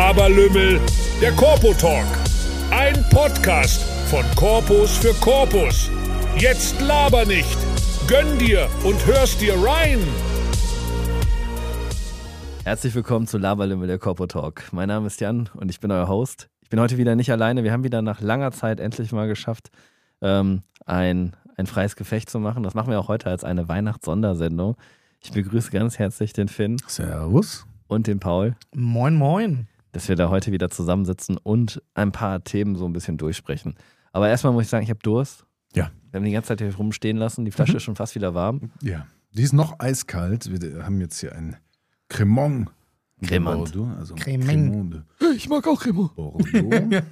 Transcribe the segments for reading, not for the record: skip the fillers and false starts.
Laberlümmel, der Corpo Talk. Ein Podcast von Corpus für Corpus. Jetzt laber nicht. Gönn dir und hörst dir rein. Herzlich willkommen zu Laberlümmel, der Corpo Talk. Mein Name ist Jan und ich bin euer Host. Ich bin heute wieder nicht alleine. Wir haben wieder nach langer Zeit endlich mal geschafft, ein freies Gefecht zu machen. Das machen wir auch heute als eine Weihnachts-Sondersendung. Ich begrüße ganz herzlich den Finn. Servus. Und den Paul. Moin, moin. Dass wir da heute wieder zusammensitzen und ein paar Themen so ein bisschen durchsprechen. Aber erstmal muss ich sagen, ich habe Durst. Ja. Wir haben die ganze Zeit hier rumstehen lassen. Die Flasche ist schon fast wieder warm. Ja. Die ist noch eiskalt. Wir haben jetzt hier ein Cremant. Cremant. Also Cremant. Ich mag auch Cremant. Bordeaux.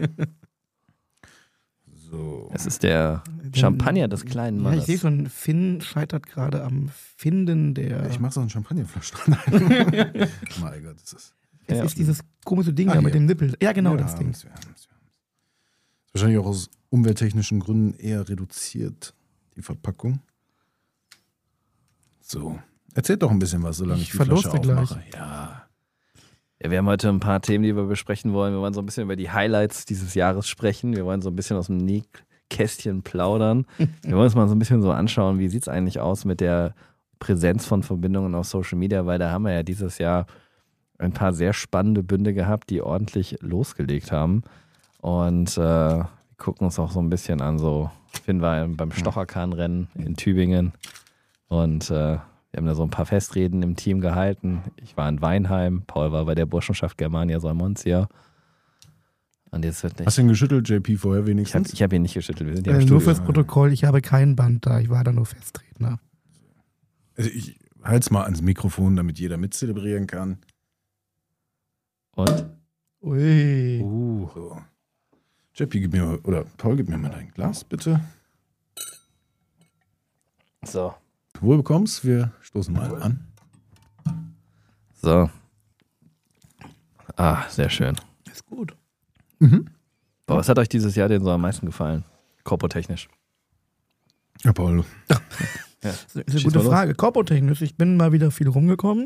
So. Es ist der Champagner des kleinen Ja, Mannes. ich sehe schon, Finn scheitert gerade am Finden der... Ich mache so eine Champagnerflasche dran. Mein Gott, das ist... Es ist dieses komische Ding da mit dem Nippel. Ja, genau, das Ding. Ist wahrscheinlich auch aus umwelttechnischen Gründen eher reduziert, die Verpackung. So. Erzählt doch ein bisschen was, solange ich die Flasche aufmache. Ja, wir haben heute ein paar Themen, die wir besprechen wollen. Wir wollen so ein bisschen über die Highlights dieses Jahres sprechen. Wir wollen so ein bisschen aus dem Nähkästchen plaudern. Wir wollen uns mal so ein bisschen so anschauen, wie sieht es eigentlich aus mit der Präsenz von Verbindungen auf Social Media, weil da haben wir ja dieses Jahr ein paar sehr spannende Bünde gehabt, die ordentlich losgelegt haben. Und wir gucken uns auch so ein bisschen an. So, Finn war beim Stocherkran-Rennen in Tübingen und wir haben da so ein paar Festreden im Team gehalten. Ich war in Weinheim, Paul war bei der Burschenschaft Germania Salmontia. Und jetzt wird nicht. Hast du ihn geschüttelt, JP, vorher wenigstens? Ich hab ihn nicht geschüttelt. Wir sind ja im Nur Studio. fürs Protokoll, ich habe kein Band da, ich war da nur Festredner. Also ich halte es mal ans Mikrofon, damit jeder mitzelebrieren kann. Und? Ui. So. JP, Paul, gib mir mal dein Glas, bitte. So. Wohl bekommst, wir stoßen mal an. So. Ah, sehr schön. Ist gut. Boah, was hat euch dieses Jahr denn so am meisten gefallen? Korpotechnisch. Ja, Paul. Das ist eine Schieß gute mal los. Frage. Korpotechnisch, ich bin mal wieder viel rumgekommen.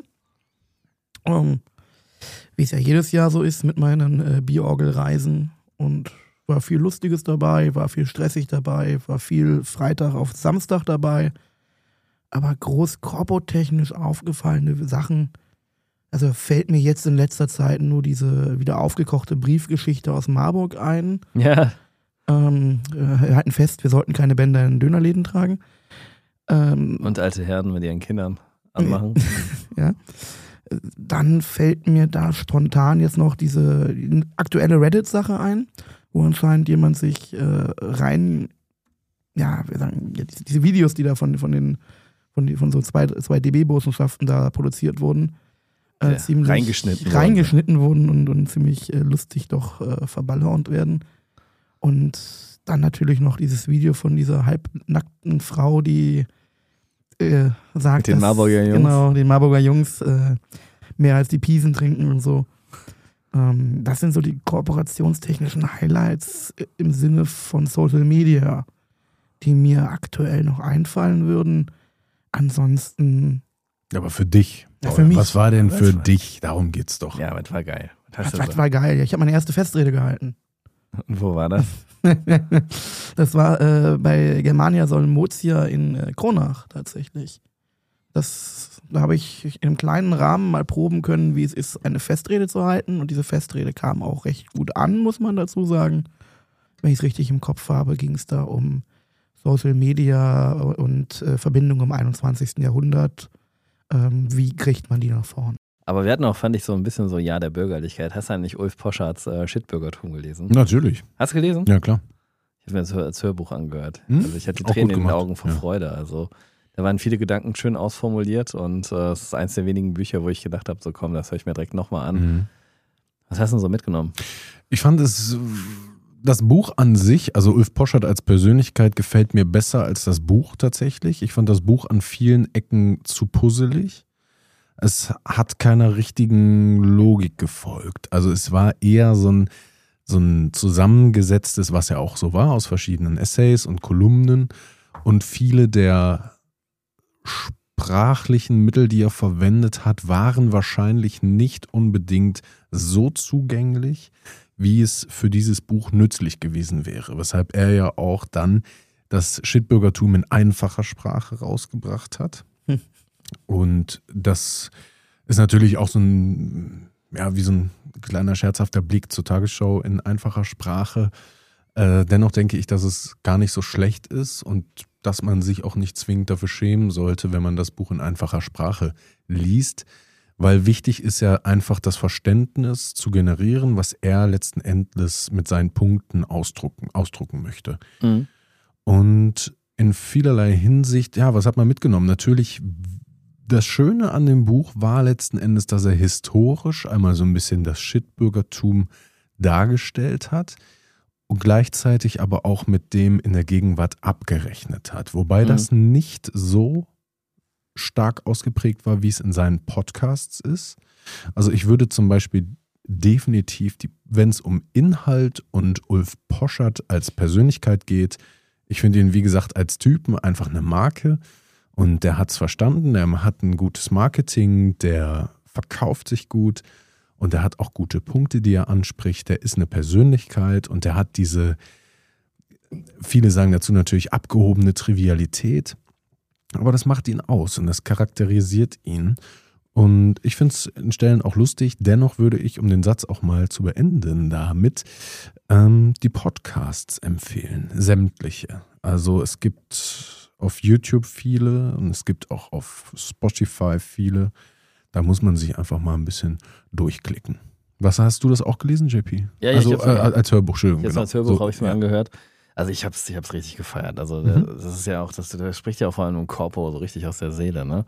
Wie es ja jedes Jahr so ist mit meinen Bierorgelreisen. Und war viel Lustiges dabei, war viel stressig dabei, war viel Freitag auf Samstag dabei. Aber groß korpotechnisch aufgefallene Sachen, also fällt mir jetzt in letzter Zeit nur diese wieder aufgekochte Briefgeschichte aus Marburg ein. Ja. Wir halten fest, wir sollten keine Bänder in Dönerläden tragen. Und alte Herren mit ihren Kindern anmachen. Ja. Dann fällt mir da spontan jetzt noch diese aktuelle Reddit-Sache ein, wo anscheinend jemand sich wir sagen, diese Videos, die da von so zwei DB-Burschenschaften da produziert wurden, ziemlich reingeschnitten wurden und ziemlich lustig doch verballhornt werden. Und dann natürlich noch dieses Video von dieser halbnackten Frau, die sagt, mit den Marburger Jungs. Genau, den Marburger Jungs mehr als die Piesen trinken und so. Das sind so die kooperationstechnischen Highlights im Sinne von Social Media, die mir aktuell noch einfallen würden. Ansonsten... Aber für dich. Ja, für mich. Was war denn für dich? Darum geht's doch. Ja, aber das war geil. Was Das war geil. Ich habe meine erste Festrede gehalten. Und wo war das? Das war bei Germania Salmontia in Kronach tatsächlich. Da habe ich in einem kleinen Rahmen mal proben können, wie es ist, eine Festrede zu halten. Und diese Festrede kam auch recht gut an, muss man dazu sagen. Wenn ich es richtig im Kopf habe, ging es da um Social Media und Verbindung im 21. Jahrhundert. Wie kriegt man die nach vorne? Aber wir hatten auch, fand ich, so ein bisschen so Jahr der Bürgerlichkeit. Hast du eigentlich Ulf Poschards Shitbürgertum gelesen? Natürlich. Hast du gelesen? Ja, klar. Ich habe mir das als Hörbuch angehört. Also ich hatte Auch Tränen gut in den gemacht. Augen vor Ja. Freude. Also da waren viele Gedanken schön ausformuliert und es ist eins der wenigen Bücher, wo ich gedacht habe, so komm, das höre ich mir direkt nochmal an. Was hast du denn so mitgenommen? Ich fand das Buch an sich, also Ulf Poschardt als Persönlichkeit, gefällt mir besser als das Buch tatsächlich. Ich fand das Buch an vielen Ecken zu puzzelig. Es hat keiner richtigen Logik gefolgt. Also es war eher so ein zusammengesetztes, was ja auch so war, aus verschiedenen Essays und Kolumnen. Und viele der sprachlichen Mittel, die er verwendet hat, waren wahrscheinlich nicht unbedingt so zugänglich, wie es für dieses Buch nützlich gewesen wäre. Weshalb er ja auch dann das Shitbürgertum in einfacher Sprache rausgebracht hat. Und das ist natürlich auch so ein, ja, wie so ein kleiner scherzhafter Blick zur Tagesschau in einfacher Sprache. Dennoch denke ich, dass es gar nicht so schlecht ist und dass man sich auch nicht zwingend dafür schämen sollte, wenn man das Buch in einfacher Sprache liest. Weil wichtig ist ja einfach das Verständnis zu generieren, was er letzten Endes mit seinen Punkten ausdrucken möchte. Mhm. Und in vielerlei Hinsicht, ja, was hat man mitgenommen? Natürlich, das Schöne an dem Buch war letzten Endes, dass er historisch einmal so ein bisschen das Shitbürgertum dargestellt hat und gleichzeitig aber auch mit dem in der Gegenwart abgerechnet hat. Wobei das nicht so stark ausgeprägt war, wie es in seinen Podcasts ist. Also ich würde zum Beispiel definitiv, wenn es um Inhalt und Ulf Poschardt als Persönlichkeit geht, ich finde ihn, wie gesagt, als Typen einfach eine Marke und der hat es verstanden, der hat ein gutes Marketing, der verkauft sich gut und der hat auch gute Punkte, die er anspricht, der ist eine Persönlichkeit und der hat diese, viele sagen dazu natürlich abgehobene Trivialität, aber das macht ihn aus und das charakterisiert ihn. Und ich finde es in Stellen auch lustig. Dennoch würde ich, um den Satz auch mal zu beenden, damit die Podcasts empfehlen. Sämtliche. Also es gibt auf YouTube viele und es gibt auch auf Spotify viele. Da muss man sich einfach mal ein bisschen durchklicken. Was, hast du das auch gelesen, JP? Ja, also als Hörbuch, Entschuldigung. Jetzt als Hörbuch habe ich es mir angehört. Also ich hab's richtig gefeiert. Also das ist ja auch, das spricht ja auch vor allem um Corpo so richtig aus der Seele, ne?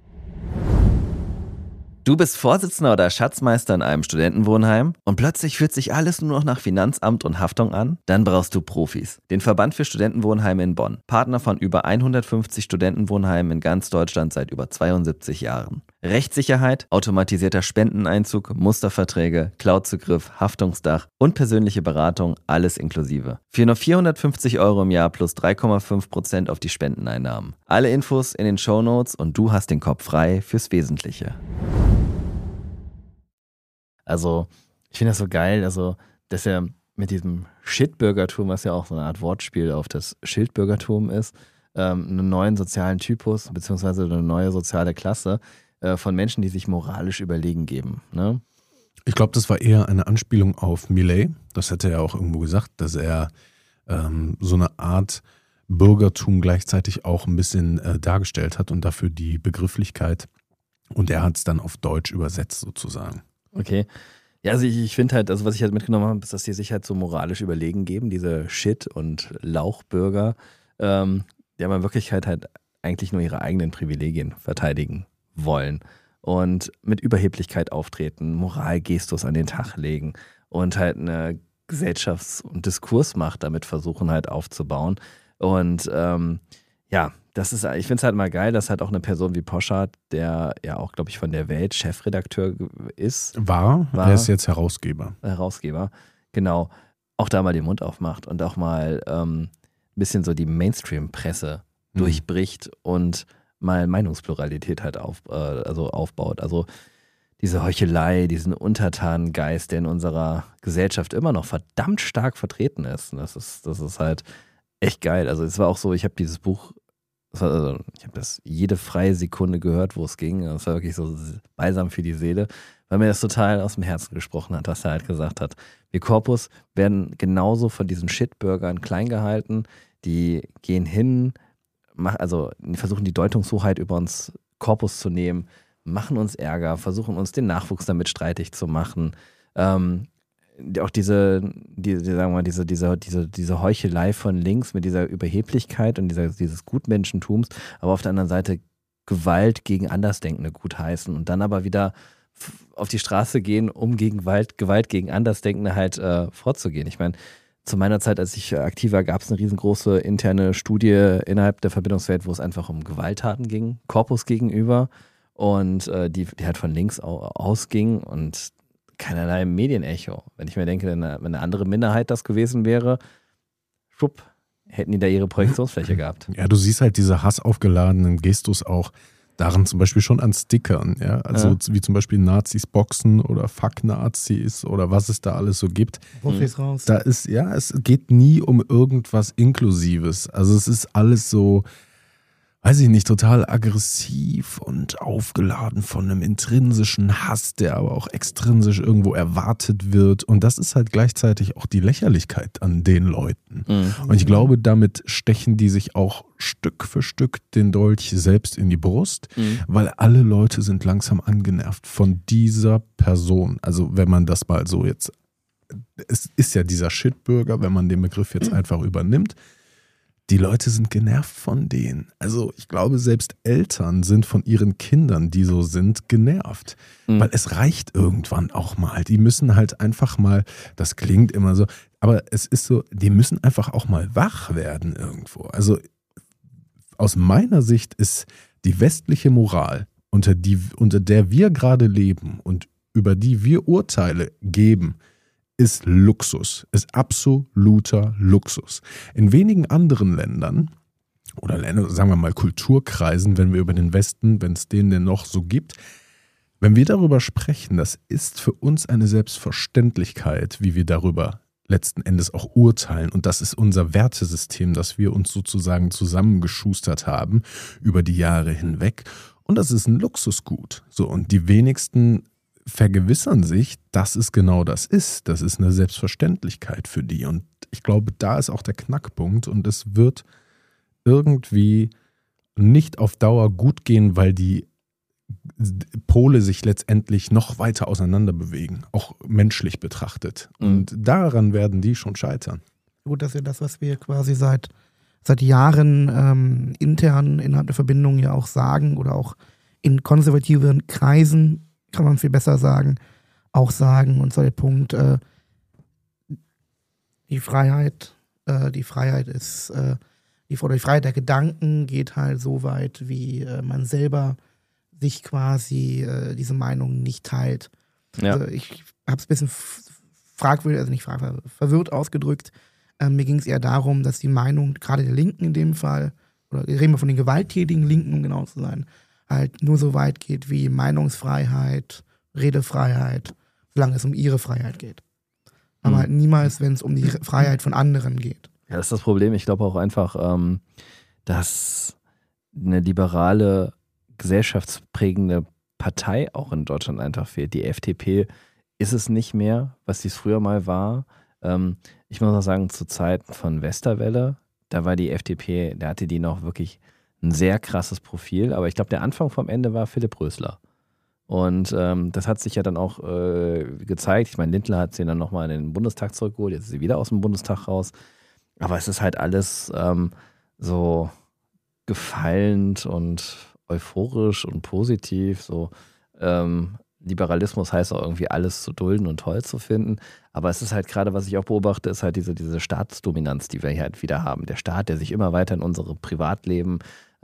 Du bist Vorsitzender oder Schatzmeister in einem Studentenwohnheim und plötzlich fühlt sich alles nur noch nach Finanzamt und Haftung an? Dann brauchst du Profis. Den Verband für Studentenwohnheime in Bonn. Partner von über 150 Studentenwohnheimen in ganz Deutschland seit über 72 Jahren. Rechtssicherheit, automatisierter Spendeneinzug, Musterverträge, Cloudzugriff, Haftungsdach und persönliche Beratung, alles inklusive. Für nur 450 € im Jahr plus 3,5% auf die Spendeneinnahmen. Alle Infos in den Shownotes und du hast den Kopf frei fürs Wesentliche. Also, ich finde das so geil, also, dass er mit diesem Shitbürgertum, was ja auch so eine Art Wortspiel auf das Schildbürgertum ist, einen neuen sozialen Typus beziehungsweise eine neue soziale Klasse von Menschen, die sich moralisch überlegen geben. Ne? Ich glaube, das war eher eine Anspielung auf Millet. Das hätte er auch irgendwo gesagt, dass er so eine Art Bürgertum gleichzeitig auch ein bisschen dargestellt hat und dafür die Begrifflichkeit. Und er hat es dann auf Deutsch übersetzt sozusagen. Okay. Ja, also ich finde halt, also was ich halt mitgenommen habe, ist, dass die sich halt so moralisch überlegen geben, diese Shit- und Lauchbürger, die aber in Wirklichkeit halt eigentlich nur ihre eigenen Privilegien verteidigen wollen und mit Überheblichkeit auftreten, Moralgestus an den Tag legen und halt eine Gesellschafts- und Diskursmacht damit versuchen halt aufzubauen. Und ja, das ist, ich finde es halt mal geil, dass halt auch eine Person wie Poschardt, der ja auch, glaube ich, von der Welt Chefredakteur ist. Er ist jetzt Herausgeber. Genau. Auch da mal den Mund aufmacht und auch mal ein bisschen so die Mainstream-Presse durchbricht und mal Meinungspluralität halt aufbaut. Also diese Heuchelei, diesen Untertanengeist, der in unserer Gesellschaft immer noch verdammt stark vertreten ist. Und das ist halt echt geil. Also es war auch so, ich habe dieses Buch, ich habe das jede freie Sekunde gehört, wo es ging. Das war wirklich so balsam für die Seele, weil mir das total aus dem Herzen gesprochen hat, was er halt gesagt hat. Wir Corpus werden genauso von diesen Shitbürgern klein gehalten. Die gehen hin, versuchen die Deutungshoheit über uns Corpus zu nehmen, machen uns Ärger, versuchen uns den Nachwuchs damit streitig zu machen. Auch diese Heuchelei von links mit dieser Überheblichkeit und dieses Gutmenschentums, aber auf der anderen Seite Gewalt gegen Andersdenkende gutheißen und dann aber wieder auf die Straße gehen, um gegen Gewalt gegen Andersdenkende halt vorzugehen. Ich meine, zu meiner Zeit, als ich aktiv war, gab es eine riesengroße interne Studie innerhalb der Verbindungswelt, wo es einfach um Gewalttaten ging, Corpus gegenüber und die halt von links ausging und keinerlei Medienecho. Wenn ich mir denke, wenn eine andere Minderheit das gewesen wäre, hätten die da ihre Projektionsfläche gehabt. Ja, du siehst halt diese hassaufgeladenen Gestus auch daran zum Beispiel schon an Stickern, ja, also wie zum Beispiel Nazis boxen oder Fuck Nazis oder was es da alles so gibt. Profis raus. Da ist, ja, es geht nie um irgendwas Inklusives. Also es ist alles so, weiß ich nicht, total aggressiv und aufgeladen von einem intrinsischen Hass, der aber auch extrinsisch irgendwo erwartet wird. Und das ist halt gleichzeitig auch die Lächerlichkeit an den Leuten. Und ich glaube, damit stechen die sich auch Stück für Stück den Dolch selbst in die Brust, weil alle Leute sind langsam angenervt von dieser Person. Also wenn man das mal so jetzt, es ist ja dieser Shitbürger, wenn man den Begriff jetzt einfach übernimmt, die Leute sind genervt von denen. Also ich glaube, selbst Eltern sind von ihren Kindern, die so sind, genervt. Weil es reicht irgendwann auch mal. Die müssen halt einfach mal, das klingt immer so, aber es ist so, die müssen einfach auch mal wach werden irgendwo. Also aus meiner Sicht ist die westliche Moral, unter der wir gerade leben und über die wir Urteile geben, ist Luxus, ist absoluter Luxus. In wenigen anderen Ländern oder sagen wir mal Kulturkreisen, wenn wir über den Westen, wenn es den denn noch so gibt, wenn wir darüber sprechen, das ist für uns eine Selbstverständlichkeit, wie wir darüber letzten Endes auch urteilen. Und das ist unser Wertesystem, das wir uns sozusagen zusammengeschustert haben über die Jahre hinweg. Und das ist ein Luxusgut. So, und die wenigsten vergewissern sich, dass es genau das ist. Das ist eine Selbstverständlichkeit für die. Und ich glaube, da ist auch der Knackpunkt. Und es wird irgendwie nicht auf Dauer gut gehen, weil die Pole sich letztendlich noch weiter auseinander bewegen, auch menschlich betrachtet. Und daran werden die schon scheitern. Gut, das ist ja das, was wir quasi seit Jahren intern innerhalb der Verbindung ja auch sagen oder auch in konservativen Kreisen, kann man viel besser sagen, auch sagen. Und zwar der Punkt, die Freiheit ist, die Freiheit der Gedanken geht halt so weit, wie man selber sich quasi diese Meinung nicht teilt. Ja. Also ich habe es ein bisschen verwirrt ausgedrückt. Mir ging es eher darum, dass die Meinung, gerade der Linken in dem Fall, oder reden wir von den gewalttätigen Linken, um genau zu sein, halt nur so weit geht wie Meinungsfreiheit, Redefreiheit, solange es um ihre Freiheit geht. Aber halt niemals, wenn es um die Freiheit von anderen geht. Ja, das ist das Problem. Ich glaube auch einfach, dass eine liberale, gesellschaftsprägende Partei auch in Deutschland einfach fehlt. Die FDP ist es nicht mehr, was dies früher mal war. Ich muss auch sagen, zu Zeiten von Westerwelle, da war die FDP, da hatte die noch wirklich ein sehr krasses Profil, aber ich glaube, der Anfang vom Ende war Philipp Rösler. Und das hat sich ja dann auch gezeigt. Ich meine, Lindner hat sie dann nochmal in den Bundestag zurückgeholt, jetzt ist sie wieder aus dem Bundestag raus. Aber es ist halt alles so gefallend und euphorisch und positiv. So Liberalismus heißt auch irgendwie alles zu dulden und toll zu finden. Aber es ist halt gerade, was ich auch beobachte, ist halt diese Staatsdominanz, die wir hier halt wieder haben. Der Staat, der sich immer weiter in unsere Privatleben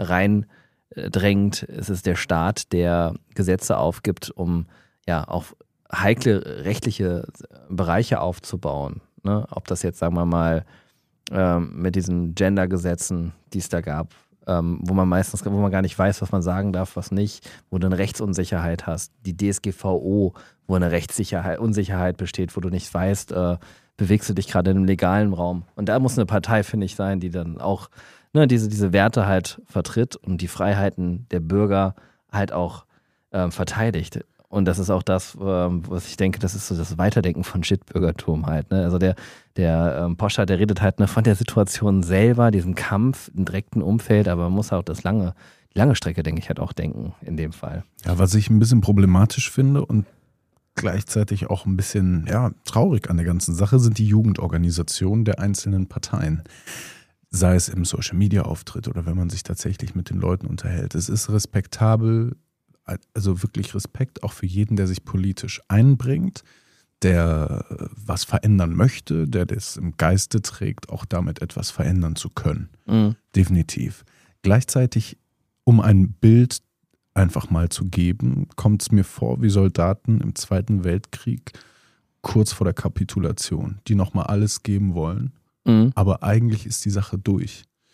reindrängt. Es ist der Staat, der Gesetze aufgibt, um ja auch heikle rechtliche Bereiche aufzubauen. Ne? Ob das jetzt, sagen wir mal, mit diesen Gender-Gesetzen, die es da gab, wo man gar nicht weiß, was man sagen darf, was nicht, wo du eine Rechtsunsicherheit hast. Die DSGVO, wo eine Unsicherheit besteht, wo du nicht weißt, bewegst du dich gerade in einem legalen Raum. Und da muss eine Partei, finde ich, sein, die dann auch diese Werte halt vertritt und die Freiheiten der Bürger halt auch verteidigt. Und das ist auch das, was ich denke, das ist so das Weiterdenken von Shitbürgertum halt. Ne? Also der Poschardt, der redet halt von der Situation selber, diesem Kampf im direkten Umfeld, aber man muss auch die lange Strecke, denke ich, halt auch denken in dem Fall. Ja, was ich ein bisschen problematisch finde und gleichzeitig auch ein bisschen traurig an der ganzen Sache, sind die Jugendorganisationen der einzelnen Parteien. Sei es im Social-Media-Auftritt oder wenn man sich tatsächlich mit den Leuten unterhält. Es ist respektabel, also wirklich Respekt auch für jeden, der sich politisch einbringt, der was verändern möchte, der das im Geiste trägt, auch damit etwas verändern zu können. Definitiv. Gleichzeitig, um ein Bild einfach mal zu geben, kommt es mir vor wie Soldaten im Zweiten Weltkrieg kurz vor der Kapitulation, die nochmal alles geben wollen. Aber eigentlich ist die Sache durch.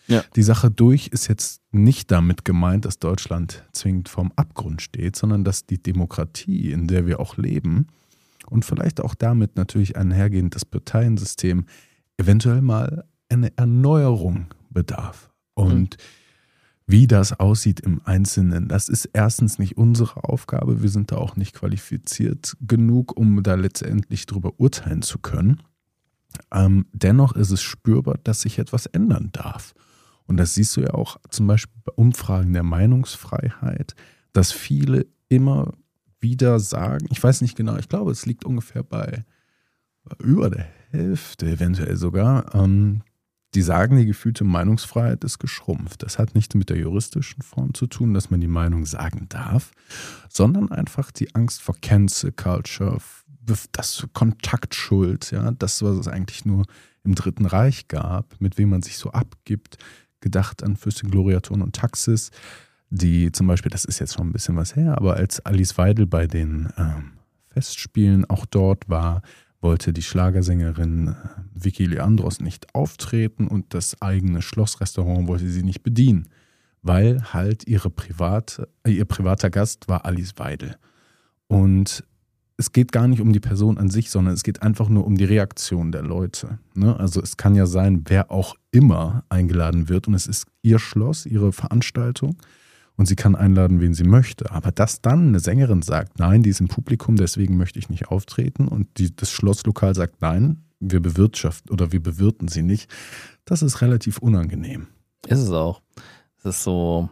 Ja. Die Sache durch ist jetzt nicht damit gemeint, dass Deutschland zwingend vorm Abgrund steht, sondern dass die Demokratie, in der wir auch leben und vielleicht auch damit natürlich einhergehend das Parteiensystem eventuell mal eine Erneuerung bedarf. Und wie das aussieht im Einzelnen, das ist erstens nicht unsere Aufgabe. Wir sind da auch nicht qualifiziert genug, um da letztendlich drüber urteilen zu können. Dennoch ist es spürbar, dass sich etwas ändern darf. Und das siehst du ja auch zum Beispiel bei Umfragen der Meinungsfreiheit, dass viele immer wieder sagen, ich weiß nicht genau, ich glaube, es liegt ungefähr bei über der Hälfte eventuell sogar, die sagen, die gefühlte Meinungsfreiheit ist geschrumpft. Das hat nichts mit der juristischen Form zu tun, dass man die Meinung sagen darf, sondern einfach die Angst vor Cancel Culture, das Kontaktschuld, ja, das, was es eigentlich nur im Dritten Reich gab, mit wem man sich so abgibt, gedacht an Fürstin Gloria Thurn und Taxis, die zum Beispiel, das ist jetzt schon ein bisschen was her, aber als Alice Weidel bei den Festspielen auch dort war, wollte die Schlagersängerin Vicky Leandros nicht auftreten und das eigene Schlossrestaurant wollte sie nicht bedienen, weil halt ihr privater Gast war Alice Weidel. Und es geht gar nicht um die Person an sich, sondern es geht einfach nur um die Reaktion der Leute. Ne? Also es kann ja sein, wer auch immer eingeladen wird und es ist ihr Schloss, ihre Veranstaltung und sie kann einladen, wen sie möchte. Aber dass dann eine Sängerin sagt, nein, die ist im Publikum, deswegen möchte ich nicht auftreten und das Schlosslokal sagt, nein, wir bewirtschaften oder wir bewirten sie nicht, das ist relativ unangenehm. Ist es auch. Es ist so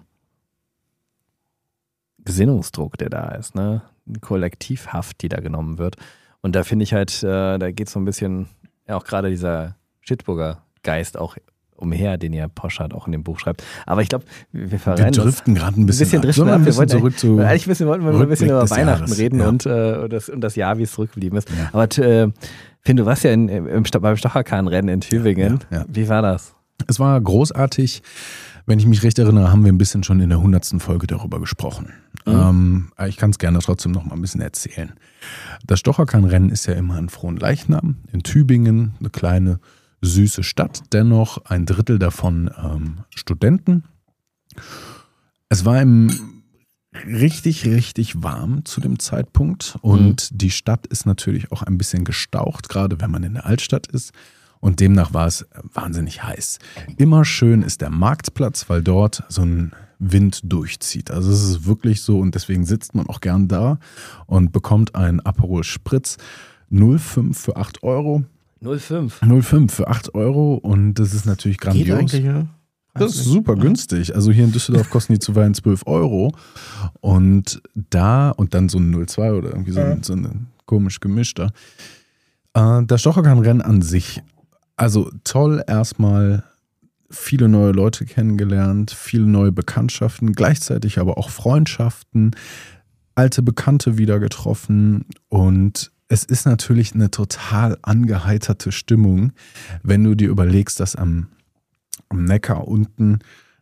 Gesinnungsdruck, der da ist, ne? Kollektivhaft, die da genommen wird. Und da finde ich halt, da geht so ein bisschen, ja auch gerade dieser Schüttburger Geist auch umher, den ja Poschardt auch in dem Buch schreibt. Aber ich glaube, wir driften gerade ein bisschen ab. Driften ab. Wir wollten zurück zu eigentlich wollten wir ein bisschen über Weihnachten Jahres reden, ja. und das Jahr, wie es zurückgeblieben ist. Ja. Aber Finn, du warst ja beim Stocherkran-Rennen in Tübingen. Ja. Wie war das? Es war großartig. Wenn ich mich recht erinnere, haben wir ein bisschen schon in der 100. Folge darüber gesprochen. Ich kann es gerne trotzdem noch mal ein bisschen erzählen. Das Stocherkran-Rennen ist ja immer in Frohnleichnam in Tübingen, eine kleine, süße Stadt. Dennoch ein Drittel davon Studenten. Es war richtig, richtig warm zu dem Zeitpunkt. Und die Stadt ist natürlich auch ein bisschen gestaucht, gerade wenn man in der Altstadt ist. Und demnach war es wahnsinnig heiß. Immer schön ist der Marktplatz, weil dort so ein Wind durchzieht. Also es ist wirklich so und deswegen sitzt man auch gern da und bekommt einen Aperol Spritz 0,5 für 8 Euro. 0,5 für 8 Euro und das ist natürlich grandios. Geht eigentlich, ja. Das ist super günstig. Also hier in Düsseldorf kosten die zuweilen 12 Euro und dann so ein 0,2 oder irgendwie so ein komisch gemischter. Das Stocherkran-Rennen an sich, also toll, erstmal viele neue Leute kennengelernt, viele neue Bekanntschaften, gleichzeitig aber auch Freundschaften, alte Bekannte wieder getroffen und es ist natürlich eine total angeheiterte Stimmung, wenn du dir überlegst, dass am Neckar unten,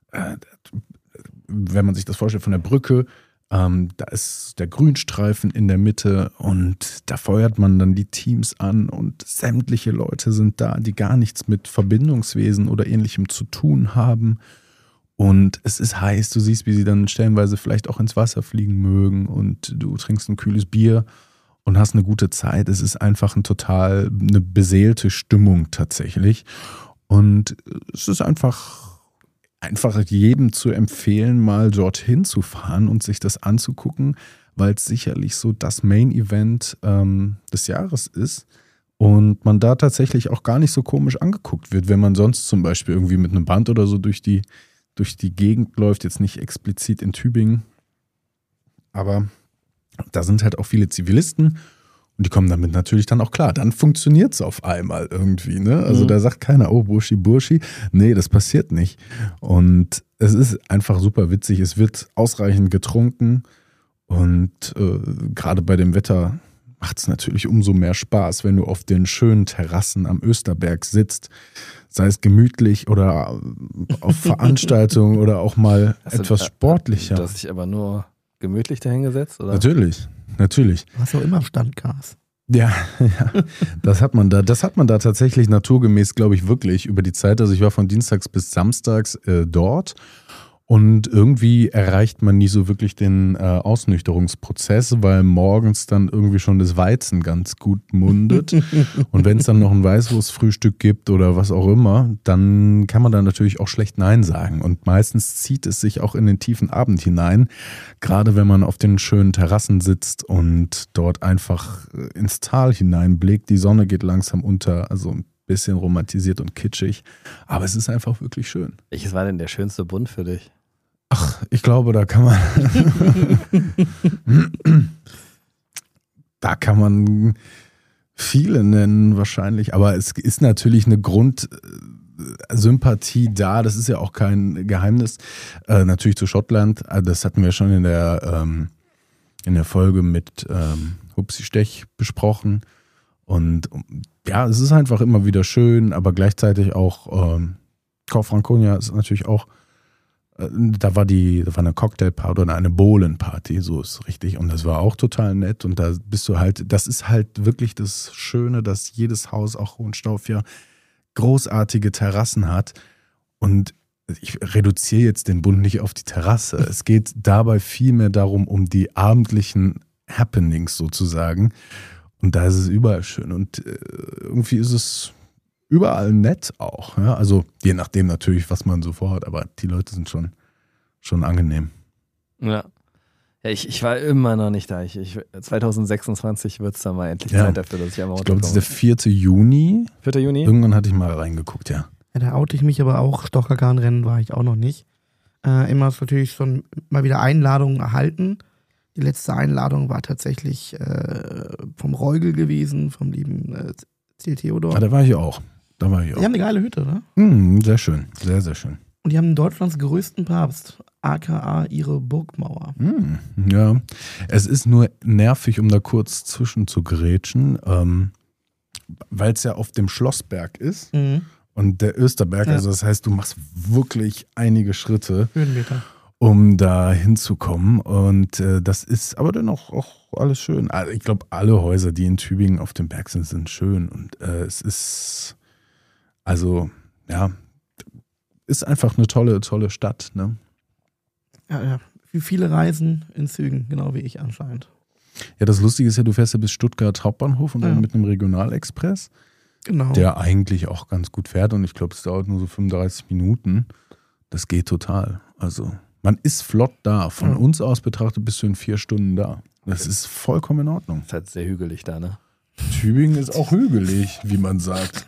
wenn man sich das vorstellt von der Brücke, da ist der Grünstreifen in der Mitte und da feuert man dann die Teams an und sämtliche Leute sind da, die gar nichts mit Verbindungswesen oder Ähnlichem zu tun haben. Und es ist heiß, du siehst, wie sie dann stellenweise vielleicht auch ins Wasser fliegen mögen und du trinkst ein kühles Bier und hast eine gute Zeit. Es ist einfach eine beseelte Stimmung tatsächlich. Und es ist einfach jedem zu empfehlen, mal dorthin zu fahren und sich das anzugucken, weil es sicherlich so das Main-Event des Jahres ist und man da tatsächlich auch gar nicht so komisch angeguckt wird, wenn man sonst zum Beispiel irgendwie mit einem Band oder so durch die Gegend läuft, jetzt nicht explizit in Tübingen, aber da sind halt auch viele Zivilisten. Und die kommen damit natürlich dann auch klar. Dann funktioniert es auf einmal irgendwie. Ne? Also da sagt keiner, oh, Burschi. Nee, das passiert nicht. Und es ist einfach super witzig. Es wird ausreichend getrunken. Und gerade bei dem Wetter macht es natürlich umso mehr Spaß, wenn du auf den schönen Terrassen am Österberg sitzt. Sei es gemütlich oder auf Veranstaltungen oder auch mal etwas sportlicher. Du hast dich aber nur gemütlich dahingesetzt, oder? Natürlich. Du hast doch immer Standgas. Ja, das hat man da tatsächlich naturgemäß, glaube ich, wirklich über die Zeit. Also ich war von dienstags bis samstags dort und irgendwie erreicht man nie so wirklich den Ausnüchterungsprozess, weil morgens dann irgendwie schon das Weizen ganz gut mundet. Und wenn es dann noch ein Weißwurstfrühstück gibt oder was auch immer, dann kann man da natürlich auch schlecht Nein sagen. Und meistens zieht es sich auch in den tiefen Abend hinein, gerade wenn man auf den schönen Terrassen sitzt und dort einfach ins Tal hineinblickt. Die Sonne geht langsam unter, also ein bisschen romantisiert und kitschig. Aber es ist einfach wirklich schön. Welches war denn der schönste Bund für dich? Ach, ich glaube, da kann man viele nennen wahrscheinlich, aber es ist natürlich eine Grundsympathie da, das ist ja auch kein Geheimnis, natürlich zu Schottland, das hatten wir schon in der Folge mit Hupsi Stech besprochen und ja, es ist einfach immer wieder schön, aber gleichzeitig auch Corfu Franconia ist natürlich auch da war eine Cocktailparty oder eine Bowlenparty, so ist richtig. Und das war auch total nett. Und da bist du halt, das ist halt wirklich das Schöne, dass jedes Haus, auch Hohenstauf, ja großartige Terrassen hat. Und ich reduziere jetzt den Bund nicht auf die Terrasse. Es geht dabei vielmehr darum, um die abendlichen Happenings sozusagen. Und da ist es überall schön. Und irgendwie ist es überall nett auch. Ja? Also je nachdem natürlich, was man so vorhat, aber die Leute sind schon angenehm. Ja. Ja, ich war immer noch nicht da. 2026 wird es dann mal endlich Zeit dafür, dass ich am Auto Ich glaube, das ist der 4. Juni. 4. Juni? Irgendwann hatte ich mal reingeguckt, ja. Ja, da oute ich mich aber auch. Stochkarkanrennen war ich auch noch nicht. Immer ist natürlich schon mal wieder Einladungen erhalten. Die letzte Einladung war tatsächlich vom Reugel gewesen, vom lieben C. Theodor. Ah, da war ich auch. Die haben eine geile Hütte, ne? Sehr schön, sehr, sehr schön. Und die haben Deutschlands größten Papst, aka ihre Burgmauer. Ja, es ist nur nervig, um da kurz zwischen zu grätschen, weil es ja auf dem Schlossberg ist und der Österberg, also das heißt, du machst wirklich einige Schritte, Höhenmeter, um da hinzukommen und das ist aber dann auch alles schön. Also ich glaube, alle Häuser, die in Tübingen auf dem Berg sind schön und es ist, also ja, ist einfach eine tolle Stadt, ne? Ja. Viele reisen in Zügen, genau wie ich anscheinend. Ja, das Lustige ist ja, du fährst ja bis Stuttgart Hauptbahnhof und dann mit einem Regionalexpress, genau, der eigentlich auch ganz gut fährt und ich glaube, es dauert nur so 35 Minuten. Das geht total. Also man ist flott da. Von uns aus betrachtet bist du in 4 Stunden da. Das ist vollkommen in Ordnung. Das ist halt sehr hügelig da, ne? Tübingen ist auch hügelig, wie man sagt.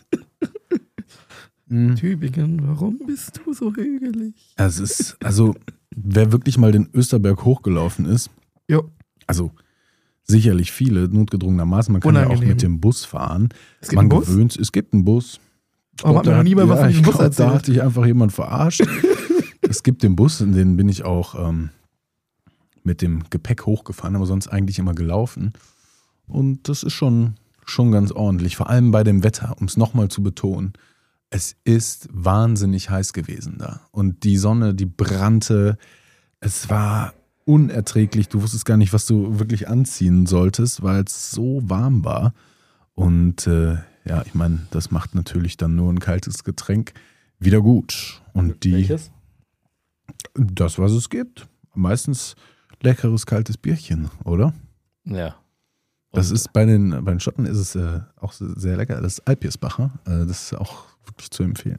Tübingen, warum bist du so hügelig? Es ist, also, wer wirklich mal den Österberg hochgelaufen ist, also sicherlich viele, notgedrungenermaßen, man kann ja auch mit dem Bus fahren. Es gibt einen Bus? Es gibt einen Bus. Aber hat mir noch nie mal was von diesem Bus erzählt. Da hat sich einfach jemand verarscht. Es gibt den Bus, in den bin ich auch mit dem Gepäck hochgefahren, aber sonst eigentlich immer gelaufen. Und das ist schon ganz ordentlich, vor allem bei dem Wetter, um es nochmal zu betonen. Es ist wahnsinnig heiß gewesen da. Und die Sonne, die brannte. Es war unerträglich. Du wusstest gar nicht, was du wirklich anziehen solltest, weil es so warm war. Und ja, ich meine, das macht natürlich dann nur ein kaltes Getränk wieder gut. Und Welches? Das, was es gibt. Meistens leckeres, kaltes Bierchen, oder? Ja. Das ist bei den Schotten ist es auch sehr lecker. Das ist Alpirsbacher. Das ist auch wirklich zu empfehlen.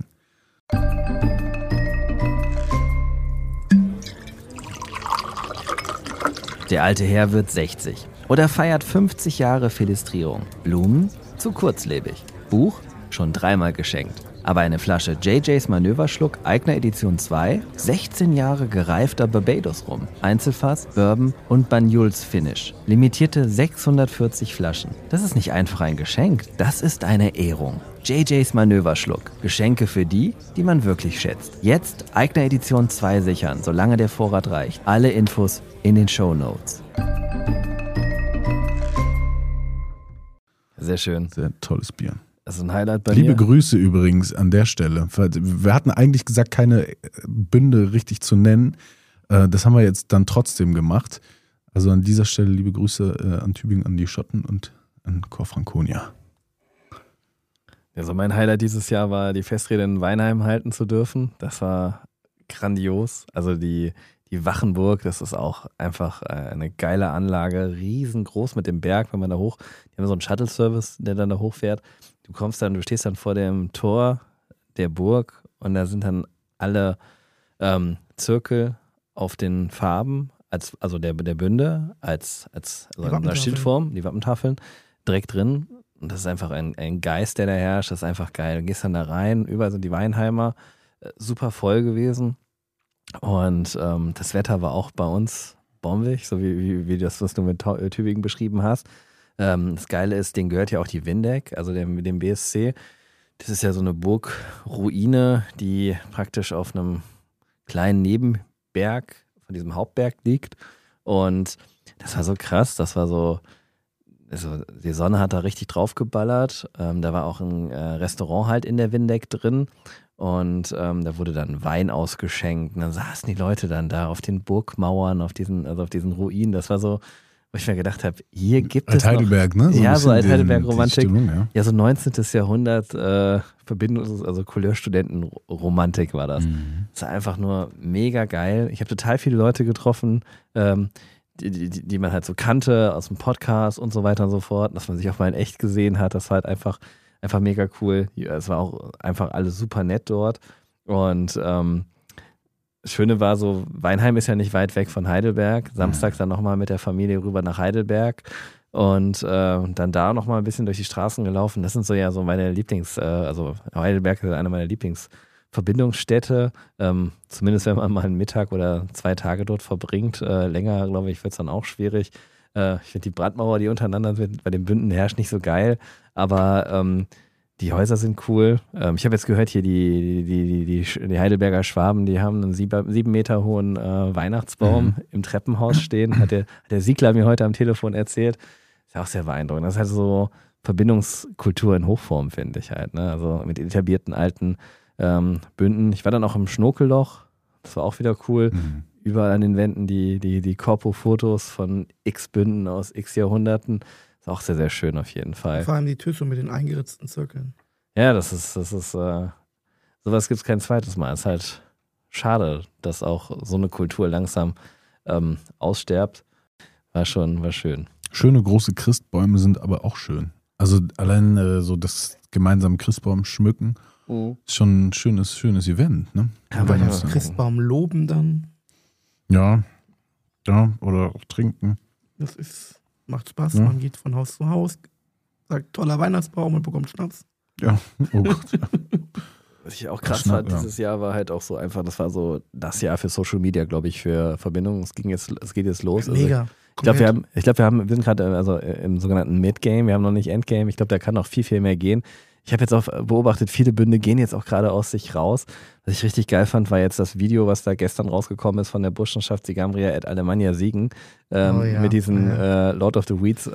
Der alte Herr wird 60 oder feiert 50 Jahre Philistrierung. Blumen? Zu kurzlebig. Buch? Schon 3-mal geschenkt. Aber eine Flasche JJ's Manöverschluck Eigner Edition 2, 16 Jahre gereifter Barbados-Rum, Einzelfass, Bourbon und Banyuls Finish. Limitierte 640 Flaschen. Das ist nicht einfach ein Geschenk, das ist eine Ehrung. JJ's Manöverschluck. Geschenke für die man wirklich schätzt. Jetzt Eigner Edition 2 sichern, solange der Vorrat reicht. Alle Infos in den Shownotes. Sehr schön. Sehr tolles Bier. Das ist ein Highlight bei Liebe mir. Grüße übrigens an der Stelle. Wir hatten eigentlich gesagt, keine Bünde richtig zu nennen. Das haben wir jetzt dann trotzdem gemacht. Also an dieser Stelle liebe Grüße an Tübingen, an die Schotten und in Chor-Franconia. Also mein Highlight dieses Jahr war, die Festrede in Weinheim halten zu dürfen. Das war grandios. Also die Wachenburg, das ist auch einfach eine geile Anlage, riesengroß mit dem Berg, wenn man da hoch, die haben so einen Shuttle-Service, der dann da hochfährt. Du stehst dann vor dem Tor der Burg und da sind dann alle Zirkel auf den Farben, also der Bünde, als in der Schildform, die Wappentafeln, direkt drin. Und das ist einfach ein Geist, der da herrscht, das ist einfach geil. Du gehst dann da rein, überall sind die Weinheimer, super voll gewesen. Und das Wetter war auch bei uns bombig, so wie das, was du mit Tübingen beschrieben hast. Das Geile ist, denen gehört ja auch die Windeck, also dem BSC. Das ist ja so eine Burgruine, die praktisch auf einem kleinen Nebenberg von diesem Hauptberg liegt. Und das war so krass, das war so, also die Sonne hat da richtig drauf geballert. Da war auch ein Restaurant halt in der Windeck drin. Und da wurde dann Wein ausgeschenkt. Und dann saßen die Leute dann da auf den Burgmauern, auf diesen Ruinen. Das war so, wo ich mir gedacht habe, hier gibt es Heidelberg, ne? So ja, so Heidelberg-Romantik. Ja. Ja, so 19. Jahrhundert also Couleurstudentenromantik war das. Das war einfach nur mega geil. Ich habe total viele Leute getroffen, die man halt so kannte aus dem Podcast und so weiter und so fort, dass man sich auch mal in echt gesehen hat. Das war halt einfach mega cool. Es war auch einfach alles super nett dort. Und das Schöne war so, Weinheim ist ja nicht weit weg von Heidelberg. Samstag dann nochmal mit der Familie rüber nach Heidelberg und dann da nochmal ein bisschen durch die Straßen gelaufen. Das sind so ja so meine also Heidelberg ist eine meiner Lieblingsverbindungsstädte. Zumindest wenn man mal einen Mittag oder 2 Tage dort verbringt. Länger, glaube ich, wird es dann auch schwierig. Ich finde die Brandmauer, die untereinander sind, bei den Bünden herrscht, nicht so geil. Aber die Häuser sind cool. Ich habe jetzt gehört, hier die Heidelberger Schwaben, die haben einen 7 Meter hohen Weihnachtsbaum im Treppenhaus stehen. Hat der Siegler mir heute am Telefon erzählt. Ist ja auch sehr beeindruckend. Das ist halt so Verbindungskultur in Hochform, finde ich halt. Ne? Also mit etablierten alten Bünden. Ich war dann auch im Schnokelloch. Das war auch wieder cool. Überall an den Wänden die Korpo-Fotos von x Bünden aus x Jahrhunderten. Ist auch sehr, sehr schön auf jeden Fall. Vor allem die Tüche mit den eingeritzten Zirkeln. Ja, das ist sowas gibt es kein zweites Mal. Es ist halt schade, dass auch so eine Kultur langsam aussterbt. War schön. Schöne große Christbäume sind aber auch schön. Also allein so das gemeinsame Christbaum schmücken ist schon ein schönes Event. Ne? Ja, aber Christbaum loben dann. Ja, oder auch trinken. Macht Spaß, man geht von Haus zu Haus, sagt toller Weihnachtsbaum und bekommt Schnaps. Ja, oh Gott. Was ich auch krass fand, dieses Jahr war halt auch so einfach, das war so das Jahr für Social Media, glaube ich, für Verbindungen. Es geht jetzt los. Mega. Also, wir sind gerade im sogenannten Mid-Game, wir haben noch nicht Endgame. Ich glaube, da kann noch viel, viel mehr gehen. Ich habe jetzt auch beobachtet, viele Bünde gehen jetzt auch gerade aus sich raus. Was ich richtig geil fand, war jetzt das Video, was da gestern rausgekommen ist von der Burschenschaft Sigambria et Alemannia Siegen. Mit diesen Lord of the Weeds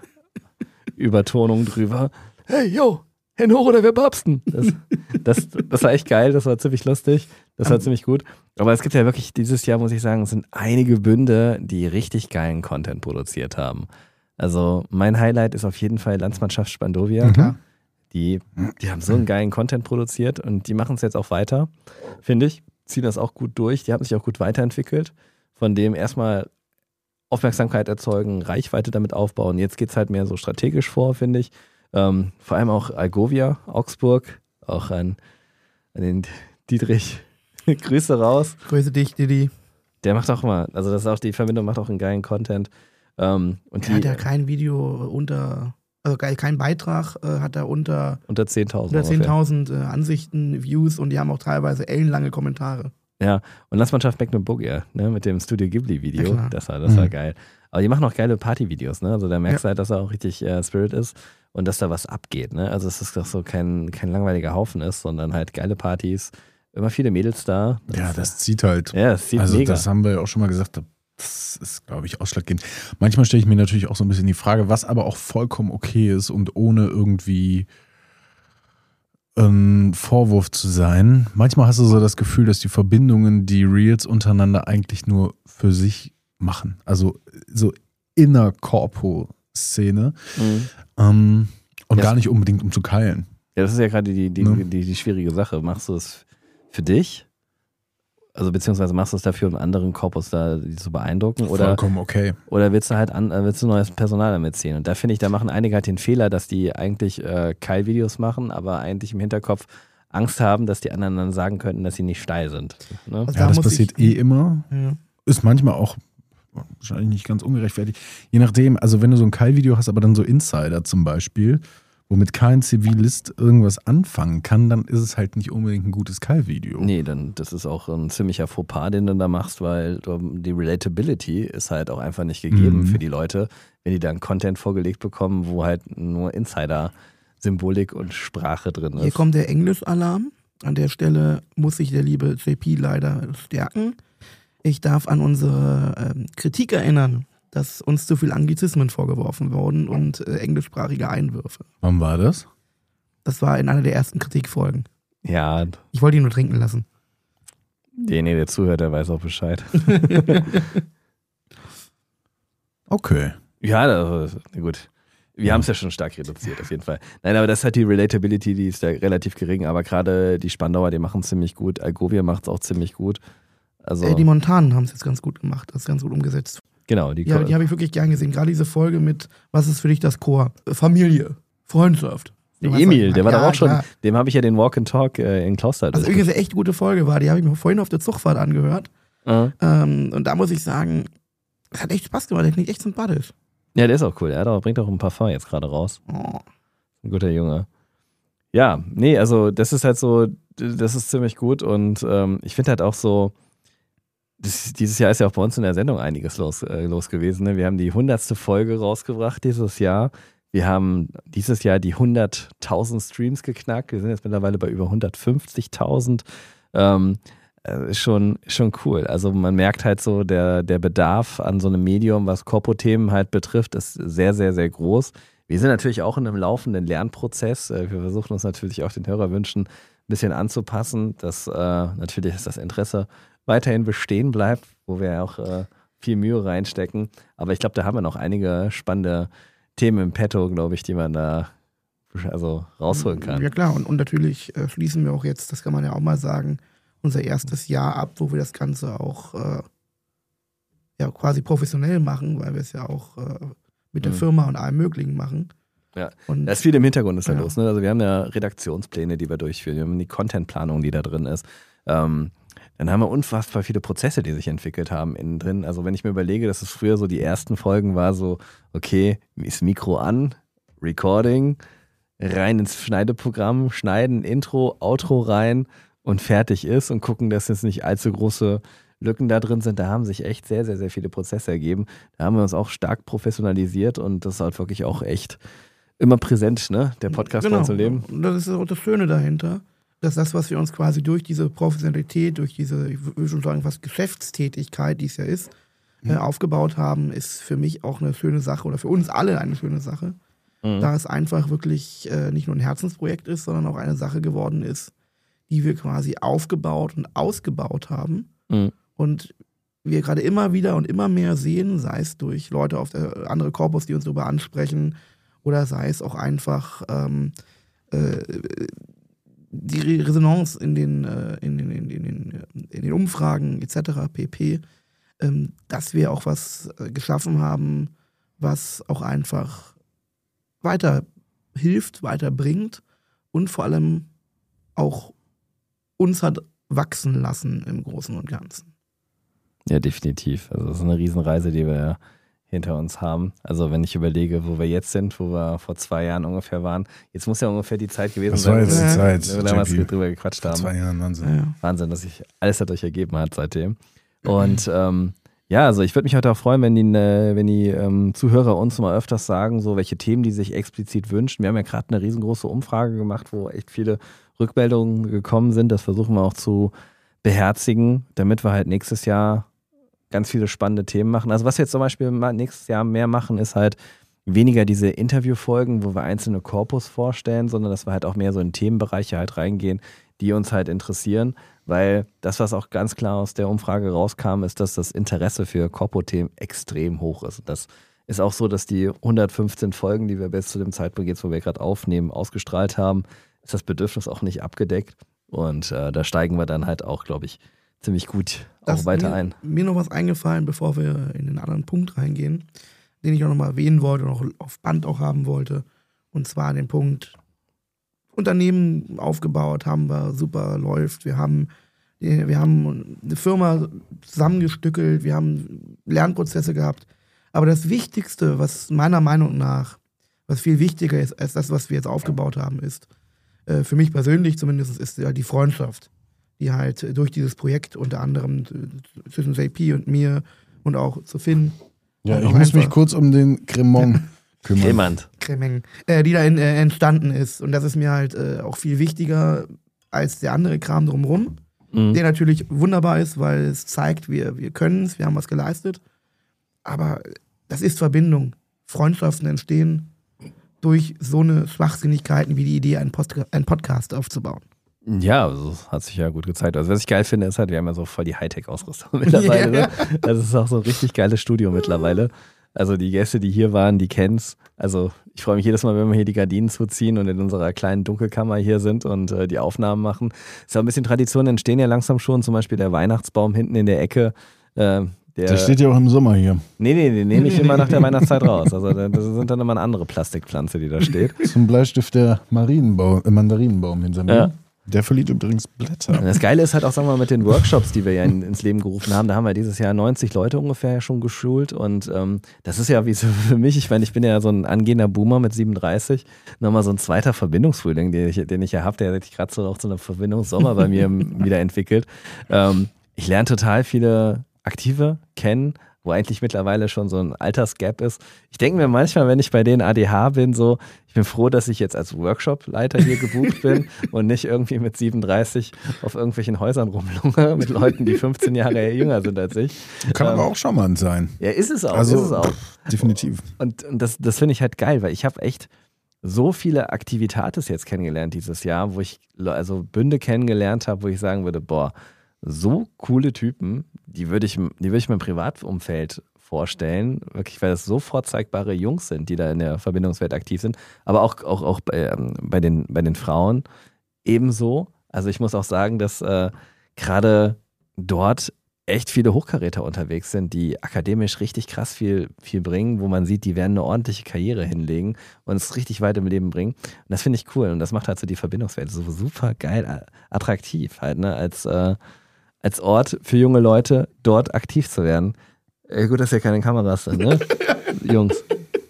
Übertonungen drüber. Hey, yo, Hände hoch oder wir babsten. Das war echt geil, das war ziemlich lustig, das war ziemlich gut. Aber es gibt ja wirklich dieses Jahr, muss ich sagen, es sind einige Bünde, die richtig geilen Content produziert haben. Also mein Highlight ist auf jeden Fall Landsmannschaft Spandovia. Klar. Die haben so einen geilen Content produziert und die machen es jetzt auch weiter, finde ich. Ziehen das auch gut durch. Die haben sich auch gut weiterentwickelt. Von dem erstmal Aufmerksamkeit erzeugen, Reichweite damit aufbauen. Jetzt geht es halt mehr so strategisch vor, finde ich. Vor allem auch Algovia, Augsburg, auch an den Dietrich. Grüße raus. Grüße dich, Didi. Der macht auch mal, also das ist auch die Verbindung, macht auch einen geilen Content. Und der hat ja kein Video kein Beitrag hat er unter 10.000 Ansichten, Views und die haben auch teilweise ellenlange Kommentare. Ja, und Landsmannschaft Mecklenburg, ne, mit dem Studio Ghibli-Video, ja, das war geil. Aber die machen auch geile Party-Videos, ne, also da merkst du halt, dass er auch richtig Spirit ist und dass da was abgeht, ne, also es ist doch so kein langweiliger Haufen ist, sondern halt geile Partys, immer viele Mädels da. Das zieht halt. Ja, das zieht also mega. Das haben wir ja auch schon mal gesagt, das ist, glaube ich, ausschlaggebend. Manchmal stelle ich mir natürlich auch so ein bisschen die Frage, was aber auch vollkommen okay ist und ohne irgendwie ein Vorwurf zu sein. Manchmal hast du so das Gefühl, dass die Verbindungen, die Reels untereinander eigentlich nur für sich machen. Also so inner Corpo Szene. Und gar nicht unbedingt um zu keilen. Ja, das ist ja gerade die schwierige Sache. Machst du es für dich? Also beziehungsweise machst du es dafür, um anderen Korpus da die zu beeindrucken? Vollkommen okay. Oder willst du neues Personal damit ziehen? Und da finde ich, da machen einige halt den Fehler, dass die eigentlich Keil-Videos machen, aber eigentlich im Hinterkopf Angst haben, dass die anderen dann sagen könnten, dass sie nicht steil sind. Ne? Also Ja, das passiert immer. Ja. Ist manchmal auch wahrscheinlich nicht ganz ungerechtfertigt. Je nachdem, also wenn du so ein Keil-Video hast, aber dann so Insider zum Beispiel, womit kein Zivilist irgendwas anfangen kann, dann ist es halt nicht unbedingt ein gutes Keil-Video. Nee, dann das ist auch ein ziemlicher Fauxpas, den du da machst, weil die Relatability ist halt auch einfach nicht gegeben für die Leute, wenn die dann Content vorgelegt bekommen, wo halt nur Insider-Symbolik und Sprache drin ist. Hier kommt der Englisch-Alarm. An der Stelle muss sich der liebe JP leider stärken. Ich darf an unsere Kritik erinnern, dass uns zu viel Anglizismen vorgeworfen wurden und englischsprachige Einwürfe. Wann war das? Das war in einer der ersten Kritikfolgen. Ja, Ich wollte ihn nur trinken lassen. der zuhört, der weiß auch Bescheid. Okay. Ja, gut. Wir haben es ja schon stark reduziert, auf jeden Fall. Nein, aber das hat die Relatability, die ist da relativ gering, aber gerade die Spandauer, die machen es ziemlich gut. Algovia macht es auch ziemlich gut. Also, Die Montanen haben es jetzt ganz gut gemacht, das ist ganz gut umgesetzt. genau, Die habe ich wirklich gern gesehen. Gerade diese Folge mit, was ist für dich das Chor? Familie, Freundschaft. Emil, der war doch auch schon, klar. dem habe ich ja den Walk and Talk in Klausthal. Was übrigens eine echt gute Folge war, die habe ich mir vorhin auf der Zugfahrt angehört. Und da muss ich sagen, es hat echt Spaß gemacht, der klingt echt sympathisch. Ja, der ist auch cool. Bringt auch ein Parfum jetzt gerade raus. Oh. Ein guter Junge. Ja, nee, also das ist halt so, das ist ziemlich gut und ich finde halt auch so, dieses Jahr ist ja auch bei uns in der Sendung einiges los gewesen. Ne? Wir haben die 100. Folge rausgebracht dieses Jahr. Wir haben dieses Jahr die 100.000 Streams geknackt. Wir sind jetzt mittlerweile bei über 150.000. Ist schon cool. Also man merkt halt so, der Bedarf an so einem Medium, was Korpo-Themen halt betrifft, ist sehr, sehr, sehr groß. Wir sind natürlich auch in einem laufenden Lernprozess. Wir versuchen uns natürlich auch den Hörerwünschen ein bisschen anzupassen, dass natürlich das Interesse weiterhin bestehen bleibt, wo wir auch viel Mühe reinstecken. Aber ich glaube, da haben wir noch einige spannende Themen im Petto, glaube ich, die man da rausholen kann. Ja klar, und natürlich schließen wir auch jetzt, das kann man ja auch mal sagen, unser erstes Jahr ab, wo wir das Ganze auch quasi professionell machen, weil wir es ja auch mit der Firma und allem Möglichen machen. Ja, und da ist viel im Hintergrund ist da Ja. los. Ne? Also wir haben ja Redaktionspläne, die wir durchführen. Wir haben die Contentplanung, die da drin ist. Dann haben wir unfassbar viele Prozesse, die sich entwickelt haben innen drin. Also wenn ich mir überlege, dass es früher so die ersten Folgen war, so, okay, ist Mikro an, Recording, rein ins Schneideprogramm, schneiden, Intro, Outro rein und fertig ist und gucken, dass jetzt nicht allzu große Lücken da drin sind. Da haben sich echt sehr, sehr, sehr viele Prozesse ergeben. Da haben wir uns auch stark professionalisiert und das ist halt wirklich auch echt immer präsent, ne? Der Podcast bei uns im Leben. Und das ist auch das Schöne dahinter, dass das, was wir uns quasi durch diese Professionalität, durch diese, ich würde schon sagen, fast Geschäftstätigkeit, die es ja ist, aufgebaut haben, ist für mich auch eine schöne Sache oder für uns alle eine schöne Sache. Da es einfach wirklich nicht nur ein Herzensprojekt ist, sondern auch eine Sache geworden ist, die wir quasi aufgebaut und ausgebaut haben. Und wir gerade immer wieder und immer mehr sehen, sei es durch Leute auf der andere Korpus, die uns darüber ansprechen, oder sei es auch einfach die Resonanz in den Umfragen etc. pp., dass wir auch was geschaffen haben, was auch einfach weiter hilft, weiterbringt und vor allem auch uns hat wachsen lassen im Großen und Ganzen. Ja, definitiv. Also das ist eine Riesenreise, die wir hinter uns haben. Also wenn ich überlege, wo wir jetzt sind, wo wir vor 2 Jahren ungefähr waren, jetzt muss ja ungefähr die Zeit gewesen Das war sein, jetzt die Zeit, wo wir damals JP. drüber gequatscht Vor haben. 2 Jahren, Wahnsinn. Ja. Wahnsinn, dass sich alles dadurch ergeben hat seitdem. Und ja, also ich würde mich heute auch freuen, wenn die Zuhörer uns mal öfters sagen, so welche Themen die sich explizit wünschen. Wir haben ja gerade eine riesengroße Umfrage gemacht, wo echt viele Rückmeldungen gekommen sind. Das versuchen wir auch zu beherzigen, damit wir halt nächstes Jahr ganz viele spannende Themen machen. Also was wir jetzt zum Beispiel nächstes Jahr mehr machen, ist halt weniger diese Interviewfolgen, wo wir einzelne Korpus vorstellen, sondern dass wir halt auch mehr so in Themenbereiche halt reingehen, die uns halt interessieren, weil das, was auch ganz klar aus der Umfrage rauskam, ist, dass das Interesse für Korpo-Themen extrem hoch ist. Das ist auch so, dass die 115 Folgen, die wir bis zu dem Zeitpunkt jetzt, wo wir gerade aufnehmen, ausgestrahlt haben, ist das Bedürfnis auch nicht abgedeckt. Und da steigen wir dann halt auch, glaube ich, ziemlich gut auch weiter ein. Mir noch was eingefallen, bevor wir in den anderen Punkt reingehen, den ich auch nochmal erwähnen wollte und auch auf Band auch haben wollte. Und zwar den Punkt, Unternehmen aufgebaut, haben wir, super läuft. Wir haben eine Firma zusammengestückelt, wir haben Lernprozesse gehabt. Aber das Wichtigste, was meiner Meinung nach, was viel wichtiger ist als das, was wir jetzt aufgebaut haben, ist, für mich persönlich zumindest, ist ja die Freundschaft, die halt durch dieses Projekt unter anderem zwischen JP und mir und auch zu Finn. Ja, ich muss mich kurz um den Cremant kümmern. Cremeng, die da entstanden ist. Und das ist mir halt auch viel wichtiger als der andere Kram drumherum, der natürlich wunderbar ist, weil es zeigt, wir können es, wir haben was geleistet. Aber das ist Verbindung. Freundschaften entstehen durch so eine Schwachsinnigkeiten wie die Idee, einen Podcast aufzubauen. Ja, also hat sich ja gut gezeigt. Also was ich geil finde, ist halt, wir haben ja so voll die Hightech-Ausrüstung mittlerweile. Ne? Also es ist auch so ein richtig geiles Studio mittlerweile. Also die Gäste, die hier waren, die kennen's. Also ich freue mich jedes Mal, wenn wir hier die Gardinen zuziehen und in unserer kleinen Dunkelkammer hier sind und die Aufnahmen machen. Es ist auch ein bisschen Tradition, entstehen ja langsam schon. Zum Beispiel der Weihnachtsbaum hinten in der Ecke. Der steht ja auch im Sommer hier. Nee, den nehme ich immer nach der Weihnachtszeit raus. Also das sind dann immer eine andere Plastikpflanze, die da steht. Zum Bleistift der Mandarinenbaum hinter mir. Ja. Der verliert übrigens Blätter. Das Geile ist halt auch, sagen wir mal, mit den Workshops, die wir ja ins Leben gerufen haben, da haben wir dieses Jahr 90 Leute ungefähr schon geschult und das ist ja wie so für mich, ich meine, ich bin ja so ein angehender Boomer mit 37, nochmal so ein zweiter Verbindungsfrühling, den ich ja habe, der sich gerade so auch zu einer Verbindungssommer bei mir wieder entwickelt. Ich lerne total viele Aktive kennen, wo eigentlich mittlerweile schon so ein Altersgap ist. Ich denke mir manchmal, wenn ich bei denen ADH bin, so, ich bin froh, dass ich jetzt als Workshop-Leiter hier gebucht bin und nicht irgendwie mit 37 auf irgendwelchen Häusern rumlungere mit Leuten, die 15 Jahre jünger sind als ich. Kann aber auch charmant sein. Ja, ist es auch. Also, definitiv. Und das finde ich halt geil, weil ich habe echt so viele Aktivitates jetzt kennengelernt dieses Jahr, wo ich also Bünde kennengelernt habe, wo ich sagen würde, boah, so coole Typen, die würde ich meinem Privatumfeld vorstellen, wirklich, weil das so vorzeigbare Jungs sind, die da in der Verbindungswelt aktiv sind, aber auch bei den Frauen ebenso. Also ich muss auch sagen, dass gerade dort echt viele Hochkaräter unterwegs sind, die akademisch richtig krass viel bringen, wo man sieht, die werden eine ordentliche Karriere hinlegen und es richtig weit im Leben bringen. Und das finde ich cool und das macht halt so die Verbindungswelt so super geil attraktiv halt, ne, als Ort für junge Leute, dort aktiv zu werden. Gut, dass hier keine Kameras sind, ne? Jungs.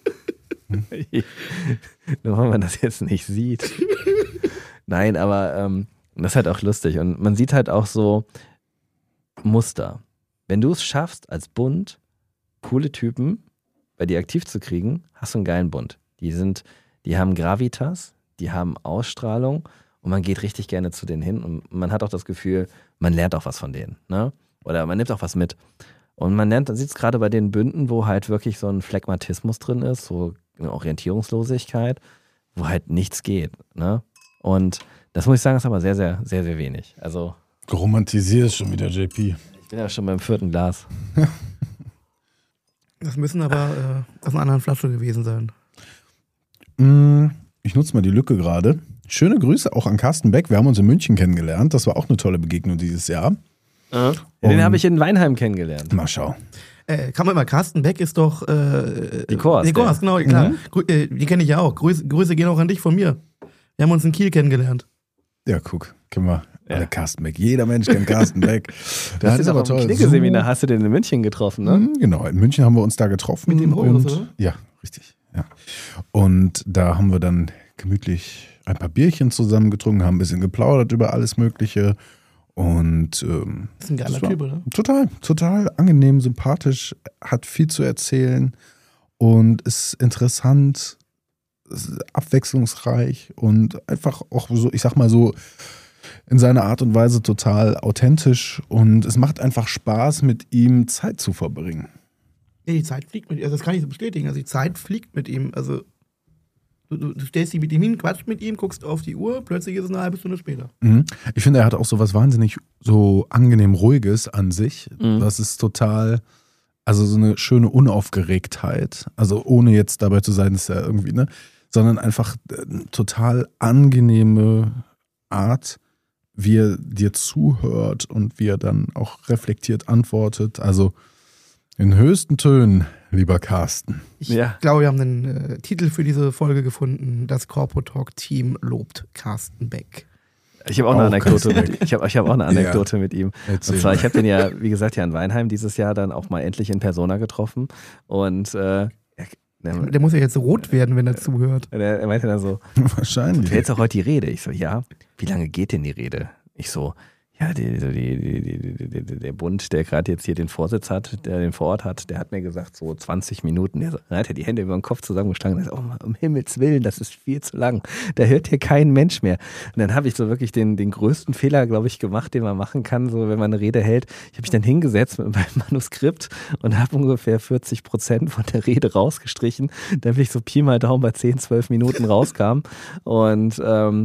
Nur weil man das jetzt nicht sieht. Nein, aber das ist halt auch lustig. Und man sieht halt auch so Muster. Wenn du es schaffst, als Bund coole Typen bei dir aktiv zu kriegen, hast du einen geilen Bund. Die haben Gravitas, die haben Ausstrahlung und man geht richtig gerne zu denen hin und man hat auch das Gefühl, man lernt auch was von denen, ne? Oder man nimmt auch was mit. Und man sieht es gerade bei den Bünden, wo halt wirklich so ein Phlegmatismus drin ist, so eine Orientierungslosigkeit, wo halt nichts geht, ne? Und das muss ich sagen, ist aber sehr, sehr, sehr, sehr wenig. Also romantisierst schon wieder, JP. Ich bin ja schon beim 4. Glas. Das müssen aber aus einer anderen Flasche gewesen sein. Ich nutze mal die Lücke gerade. Schöne Grüße auch an Carsten Beck. Wir haben uns in München kennengelernt. Das war auch eine tolle Begegnung dieses Jahr. Den habe ich in Weinheim kennengelernt. Mal schau. Kann man mal, Carsten Beck ist doch die Kors. Die Kors, genau, klar. Die kenne ich ja auch. Grüße gehen auch an dich von mir. Wir haben uns in Kiel kennengelernt. Ja, guck. Kennen wir alle Carsten Beck. Jeder Mensch kennt Carsten Beck. Das ist aber toll. Knickeseminar hast du den in München getroffen, ne? Genau, in München haben wir uns da getroffen. Mit dem Horus, oder? Ja, richtig. Ja. Und da haben wir dann gemütlich ein paar Bierchen zusammen getrunken, haben ein bisschen geplaudert über alles Mögliche. Und das ist ein geiler Typ, oder? Total angenehm, sympathisch, hat viel zu erzählen und ist interessant, ist abwechslungsreich und einfach auch so, ich sag mal so, in seiner Art und Weise total authentisch und es macht einfach Spaß, mit ihm Zeit zu verbringen. Ja, die Zeit fliegt mit ihm, also das kann ich so bestätigen, also die Zeit fliegt mit ihm, also du stellst dich mit ihm hin, quatscht mit ihm, guckst auf die Uhr, plötzlich ist es eine halbe Stunde später. Ich finde, er hat auch so was wahnsinnig so angenehm Ruhiges an sich. Das ist total Also so eine schöne Unaufgeregtheit. Also ohne jetzt dabei zu sein, ist ja irgendwie, ne? Sondern einfach eine total angenehme Art, wie er dir zuhört und wie er dann auch reflektiert antwortet. Also in höchsten Tönen, lieber Carsten. Ich glaube, wir haben den Titel für diese Folge gefunden. Das Corpo Talk Team lobt Carsten Beck. Ich habe auch eine Anekdote ich habe auch eine Anekdote mit ihm. Erzähl. Und zwar, ich habe den ja, wie gesagt, ja in Weinheim dieses Jahr dann auch mal endlich in Persona getroffen. Und Der muss ja jetzt rot werden, wenn er zuhört. er meinte dann so, Wahrscheinlich. du hältst doch heute die Rede. Ich so, ja, wie lange geht denn die Rede? Ich so, ja, der Bund, der gerade jetzt hier den Vorsitz hat, der den vor Ort hat, der hat mir gesagt, so 20 Minuten. Dann hat er die Hände über den Kopf zusammengeschlagen und gesagt, oh, um Himmels Willen, das ist viel zu lang. Da hört hier kein Mensch mehr. Und dann habe ich so wirklich den größten Fehler, glaube ich, gemacht, den man machen kann, so wenn man eine Rede hält. Ich habe mich dann hingesetzt mit meinem Manuskript und habe ungefähr 40% von der Rede rausgestrichen, damit ich so Pi mal Daumen bei 10, 12 Minuten rauskam. Und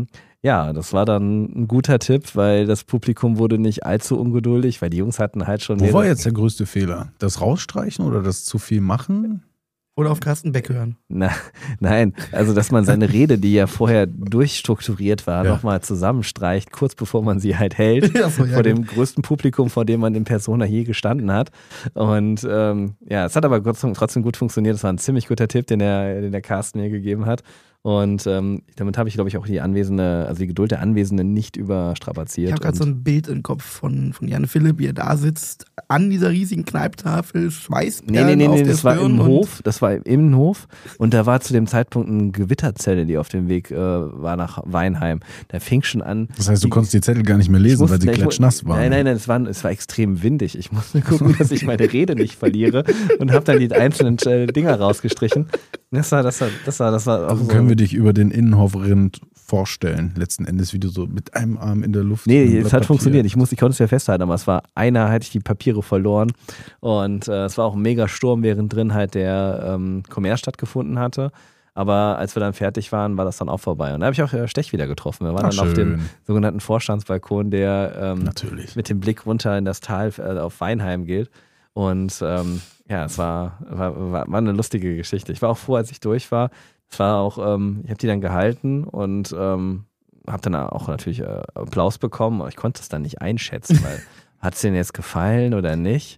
ja, das war dann ein guter Tipp, weil das Publikum wurde nicht allzu ungeduldig, weil die Jungs hatten halt schon... Wo war jetzt der größte Fehler? Das Rausstreichen oder das zu viel machen? Oder auf Carsten Beck hören. Nein, also dass man seine Rede, die ja vorher durchstrukturiert war, nochmal zusammenstreicht, kurz bevor man sie halt hält, vor dem größten Publikum, vor dem man in Persona je gestanden hat. Und ja, es hat aber trotzdem gut funktioniert. Das war ein ziemlich guter Tipp, den der Carsten mir gegeben hat. Und damit habe ich, glaube ich, auch die Geduld der Anwesenden nicht überstrapaziert. Ich habe gerade so ein Bild im Kopf von Jan Philipp, wie er da sitzt, an dieser riesigen Kneiptafel, Schweißperlen auf der das war Stirn im Hof. Das war im Innenhof. Und da war zu dem Zeitpunkt eine Gewitterzelle, die auf dem Weg war nach Weinheim. Da fing schon an. Das heißt, du konntest die Zettel gar nicht mehr lesen, weil sie klatschnass waren. Nein, es war extrem windig. Ich musste gucken, dass ich meine Rede nicht verliere und habe dann die einzelnen Dinger rausgestrichen. Das war auch so. Können wir dich über den Innenhofrind vorstellen, letzten Endes, wie du so mit einem Arm in der Luft... Nee, es hat funktioniert. Ich konnte es ja festhalten, aber es war hatte ich die Papiere verloren und es war auch ein mega Sturm, während drin halt der Commerce stattgefunden hatte. Aber als wir dann fertig waren, war das dann auch vorbei. Und da habe ich auch Stech wieder getroffen. Wir waren dann auf dem sogenannten Vorstandsbalkon, der mit dem Blick runter in das Tal auf Weinheim geht. Und ja, es war eine lustige Geschichte. Ich war auch froh, als ich durch war. Es war auch, ich habe die dann gehalten und habe dann auch natürlich Applaus bekommen. Aber ich konnte es dann nicht einschätzen, weil hat es denen jetzt gefallen oder nicht?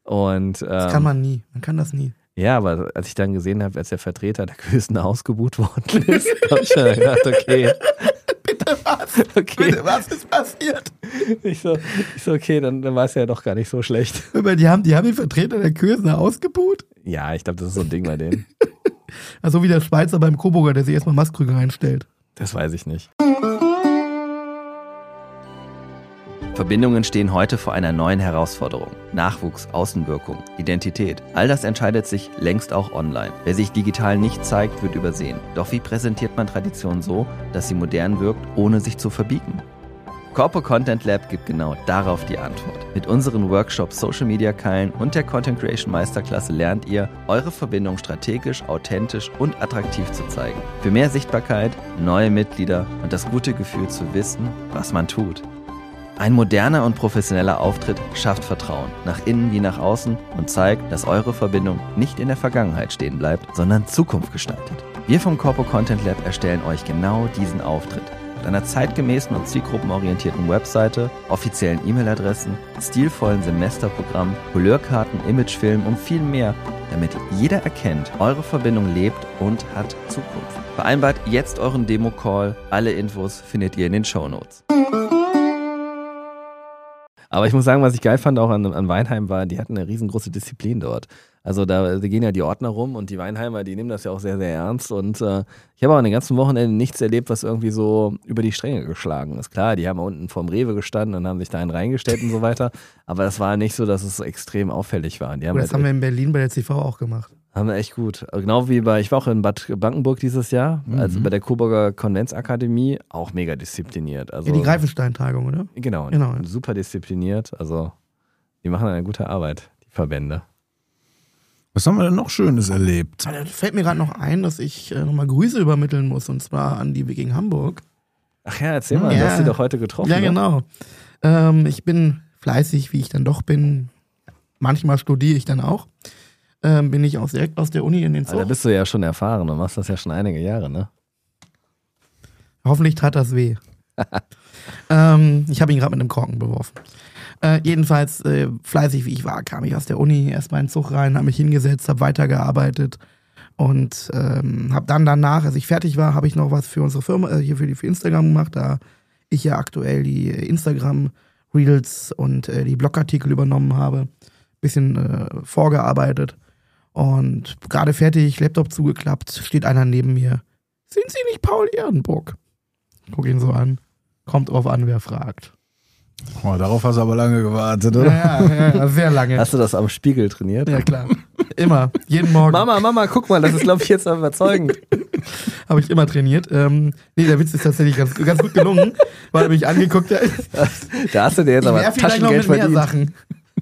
Und das kann man nie. Man kann das nie. Ja, aber als ich dann gesehen habe, als der Vertreter der Kösener ausgebuht worden ist, habe ich dann gedacht, okay. Bitte was? Okay. Bitte, was ist passiert? Ich so, okay, dann war es ja doch gar nicht so schlecht. Die haben den Vertreter der Kösener ausgebuht? Ja, ich glaube, das ist so ein Ding bei denen. Also wie der Schweizer beim Coburger, der sich erstmal Maskrüge reinstellt. Das weiß ich nicht. Verbindungen stehen heute vor einer neuen Herausforderung. Nachwuchs, Außenwirkung, Identität. All das entscheidet sich längst auch online. Wer sich digital nicht zeigt, wird übersehen. Doch wie präsentiert man Tradition so, dass sie modern wirkt, ohne sich zu verbiegen? Corpo Content Lab gibt genau darauf die Antwort. Mit unseren Workshops Social Media Keilen und der Content Creation Meisterklasse lernt ihr, eure Verbindung strategisch, authentisch und attraktiv zu zeigen. Für mehr Sichtbarkeit, neue Mitglieder und das gute Gefühl zu wissen, was man tut. Ein moderner und professioneller Auftritt schafft Vertrauen, nach innen wie nach außen und zeigt, dass eure Verbindung nicht in der Vergangenheit stehen bleibt, sondern Zukunft gestaltet. Wir vom Corpo Content Lab erstellen euch genau diesen Auftritt. Mit einer zeitgemäßen und zielgruppenorientierten Webseite, offiziellen E-Mail-Adressen, stilvollen Semesterprogrammen, Couleurkarten, Imagefilmen und viel mehr, damit jeder erkennt, eure Verbindung lebt und hat Zukunft. Vereinbart jetzt euren Demo-Call. Alle Infos findet ihr in den Shownotes. Aber ich muss sagen, was ich geil fand auch an Weinheim war, die hatten eine riesengroße Disziplin dort. Also da gehen ja die Ordner rum und die Weinheimer, die nehmen das ja auch sehr, sehr ernst. Und ich habe auch an den ganzen Wochenende nichts erlebt, was irgendwie so über die Stränge geschlagen ist. Klar, die haben unten vorm Rewe gestanden und haben sich da einen reingestellt und so weiter. Aber das war nicht so, dass es extrem auffällig war. Das haben wir in Berlin bei der CV auch gemacht. Haben wir echt gut. Genau wie ich war auch in Bad Blankenburg dieses Jahr, also bei der Coburger Konventsakademie, auch mega diszipliniert. Also, die Greifenstein-Tagung, oder? Genau. Super diszipliniert. Also die machen eine gute Arbeit, die Verbände. Was haben wir denn noch Schönes erlebt? Da fällt mir gerade noch ein, dass ich nochmal Grüße übermitteln muss, und zwar an die Wiking Hamburg. Ach ja, erzähl mal, du hast sie doch heute getroffen. Ja, genau. Ich bin fleißig, wie ich dann doch bin. manchmal studiere ich dann auch. Bin ich auch direkt aus der Uni in den Zug. Da bist du ja schon erfahren und machst das ja schon einige Jahre, ne? Hoffentlich tat das weh. Ich habe ihn gerade mit einem Korken beworfen. Jedenfalls, fleißig wie ich war, kam ich aus der Uni, erstmal in den Zug rein, habe mich hingesetzt, habe weitergearbeitet und habe dann danach, als ich fertig war, habe ich noch was für unsere Firma, hier für Instagram gemacht, da ich ja aktuell die Instagram-Reels und die Blogartikel übernommen habe. Bisschen vorgearbeitet und gerade fertig, Laptop zugeklappt, steht einer neben mir. Sind Sie nicht Paul Ehrenburg? Guck ihn so an. Kommt drauf an, wer fragt. Oh, darauf hast du aber lange gewartet, oder? Ja, sehr lange. Hast du das am Spiegel trainiert? Ja, klar. Immer. Jeden Morgen. Mama, guck mal, das ist, glaube ich, jetzt mal überzeugend. Habe ich immer trainiert. Nee, der Witz ist tatsächlich ganz gut gelungen, weil er mich angeguckt hat. Da hast du dir jetzt aber Taschengeld verdient. Sachen.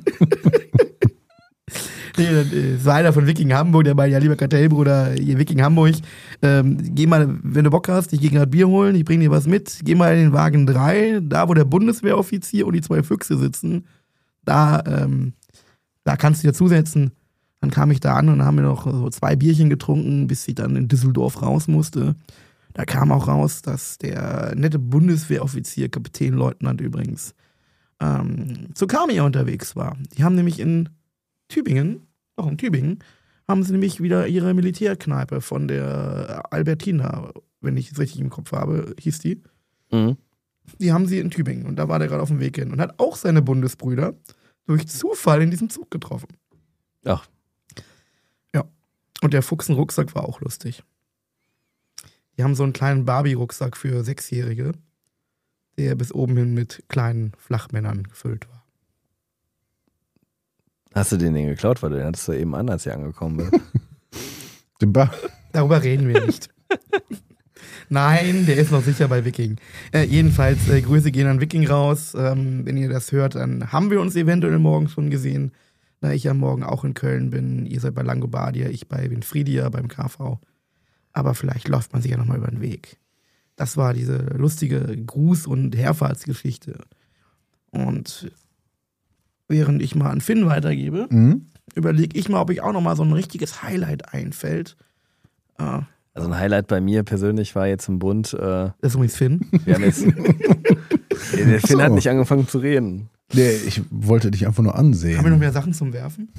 Nee, es war einer von Wiking Hamburg, der meinte, ja, lieber Kartellbruder, hier Wiking Hamburg, geh mal, wenn du Bock hast, ich gehe gerade Bier holen, ich bring dir was mit, geh mal in den Wagen 3, da wo der Bundeswehroffizier und die 2 Füchse sitzen, da kannst du dir zusetzen. Dann kam ich da an und dann haben wir noch so 2 Bierchen getrunken, bis ich dann in Düsseldorf raus musste. Da kam auch raus, dass der nette Bundeswehroffizier, Kapitänleutnant übrigens, zu Kamiya unterwegs war. Die haben nämlich in Tübingen, haben sie nämlich wieder ihre Militärkneipe von der Albertina, wenn ich es richtig im Kopf habe, hieß die. Mhm. Die haben sie in Tübingen und da war der gerade auf dem Weg hin und hat auch seine Bundesbrüder durch Zufall in diesem Zug getroffen. Ach. Ja. Und der Fuchsenrucksack war auch lustig. Die haben so einen kleinen Barbie-Rucksack für 6-Jährige, der bis oben hin mit kleinen Flachmännern gefüllt war. Hast du den geklaut, weil du den hattest du eben an, als ich angekommen bin? Darüber reden wir nicht. Nein, der ist noch sicher bei Wiking. Jedenfalls, Grüße gehen an Wiking raus. Wenn ihr das hört, dann haben wir uns eventuell morgen schon gesehen, da ich ja morgen auch in Köln bin. Ihr seid bei Langobardia, ich bei Winfriedia beim KV. Aber vielleicht läuft man sich ja nochmal über den Weg. Das war diese lustige Gruß- und Herfahrtsgeschichte. Und während ich mal an Finn weitergebe, überlege ich mal, ob ich auch noch mal so ein richtiges Highlight einfällt. Also ein Highlight bei mir persönlich war jetzt im Bund. Das ist übrigens Finn. Wir haben jetzt, der Finn hat nicht angefangen zu reden. Nee, ich wollte dich einfach nur ansehen. Haben wir noch mehr Sachen zum Werfen?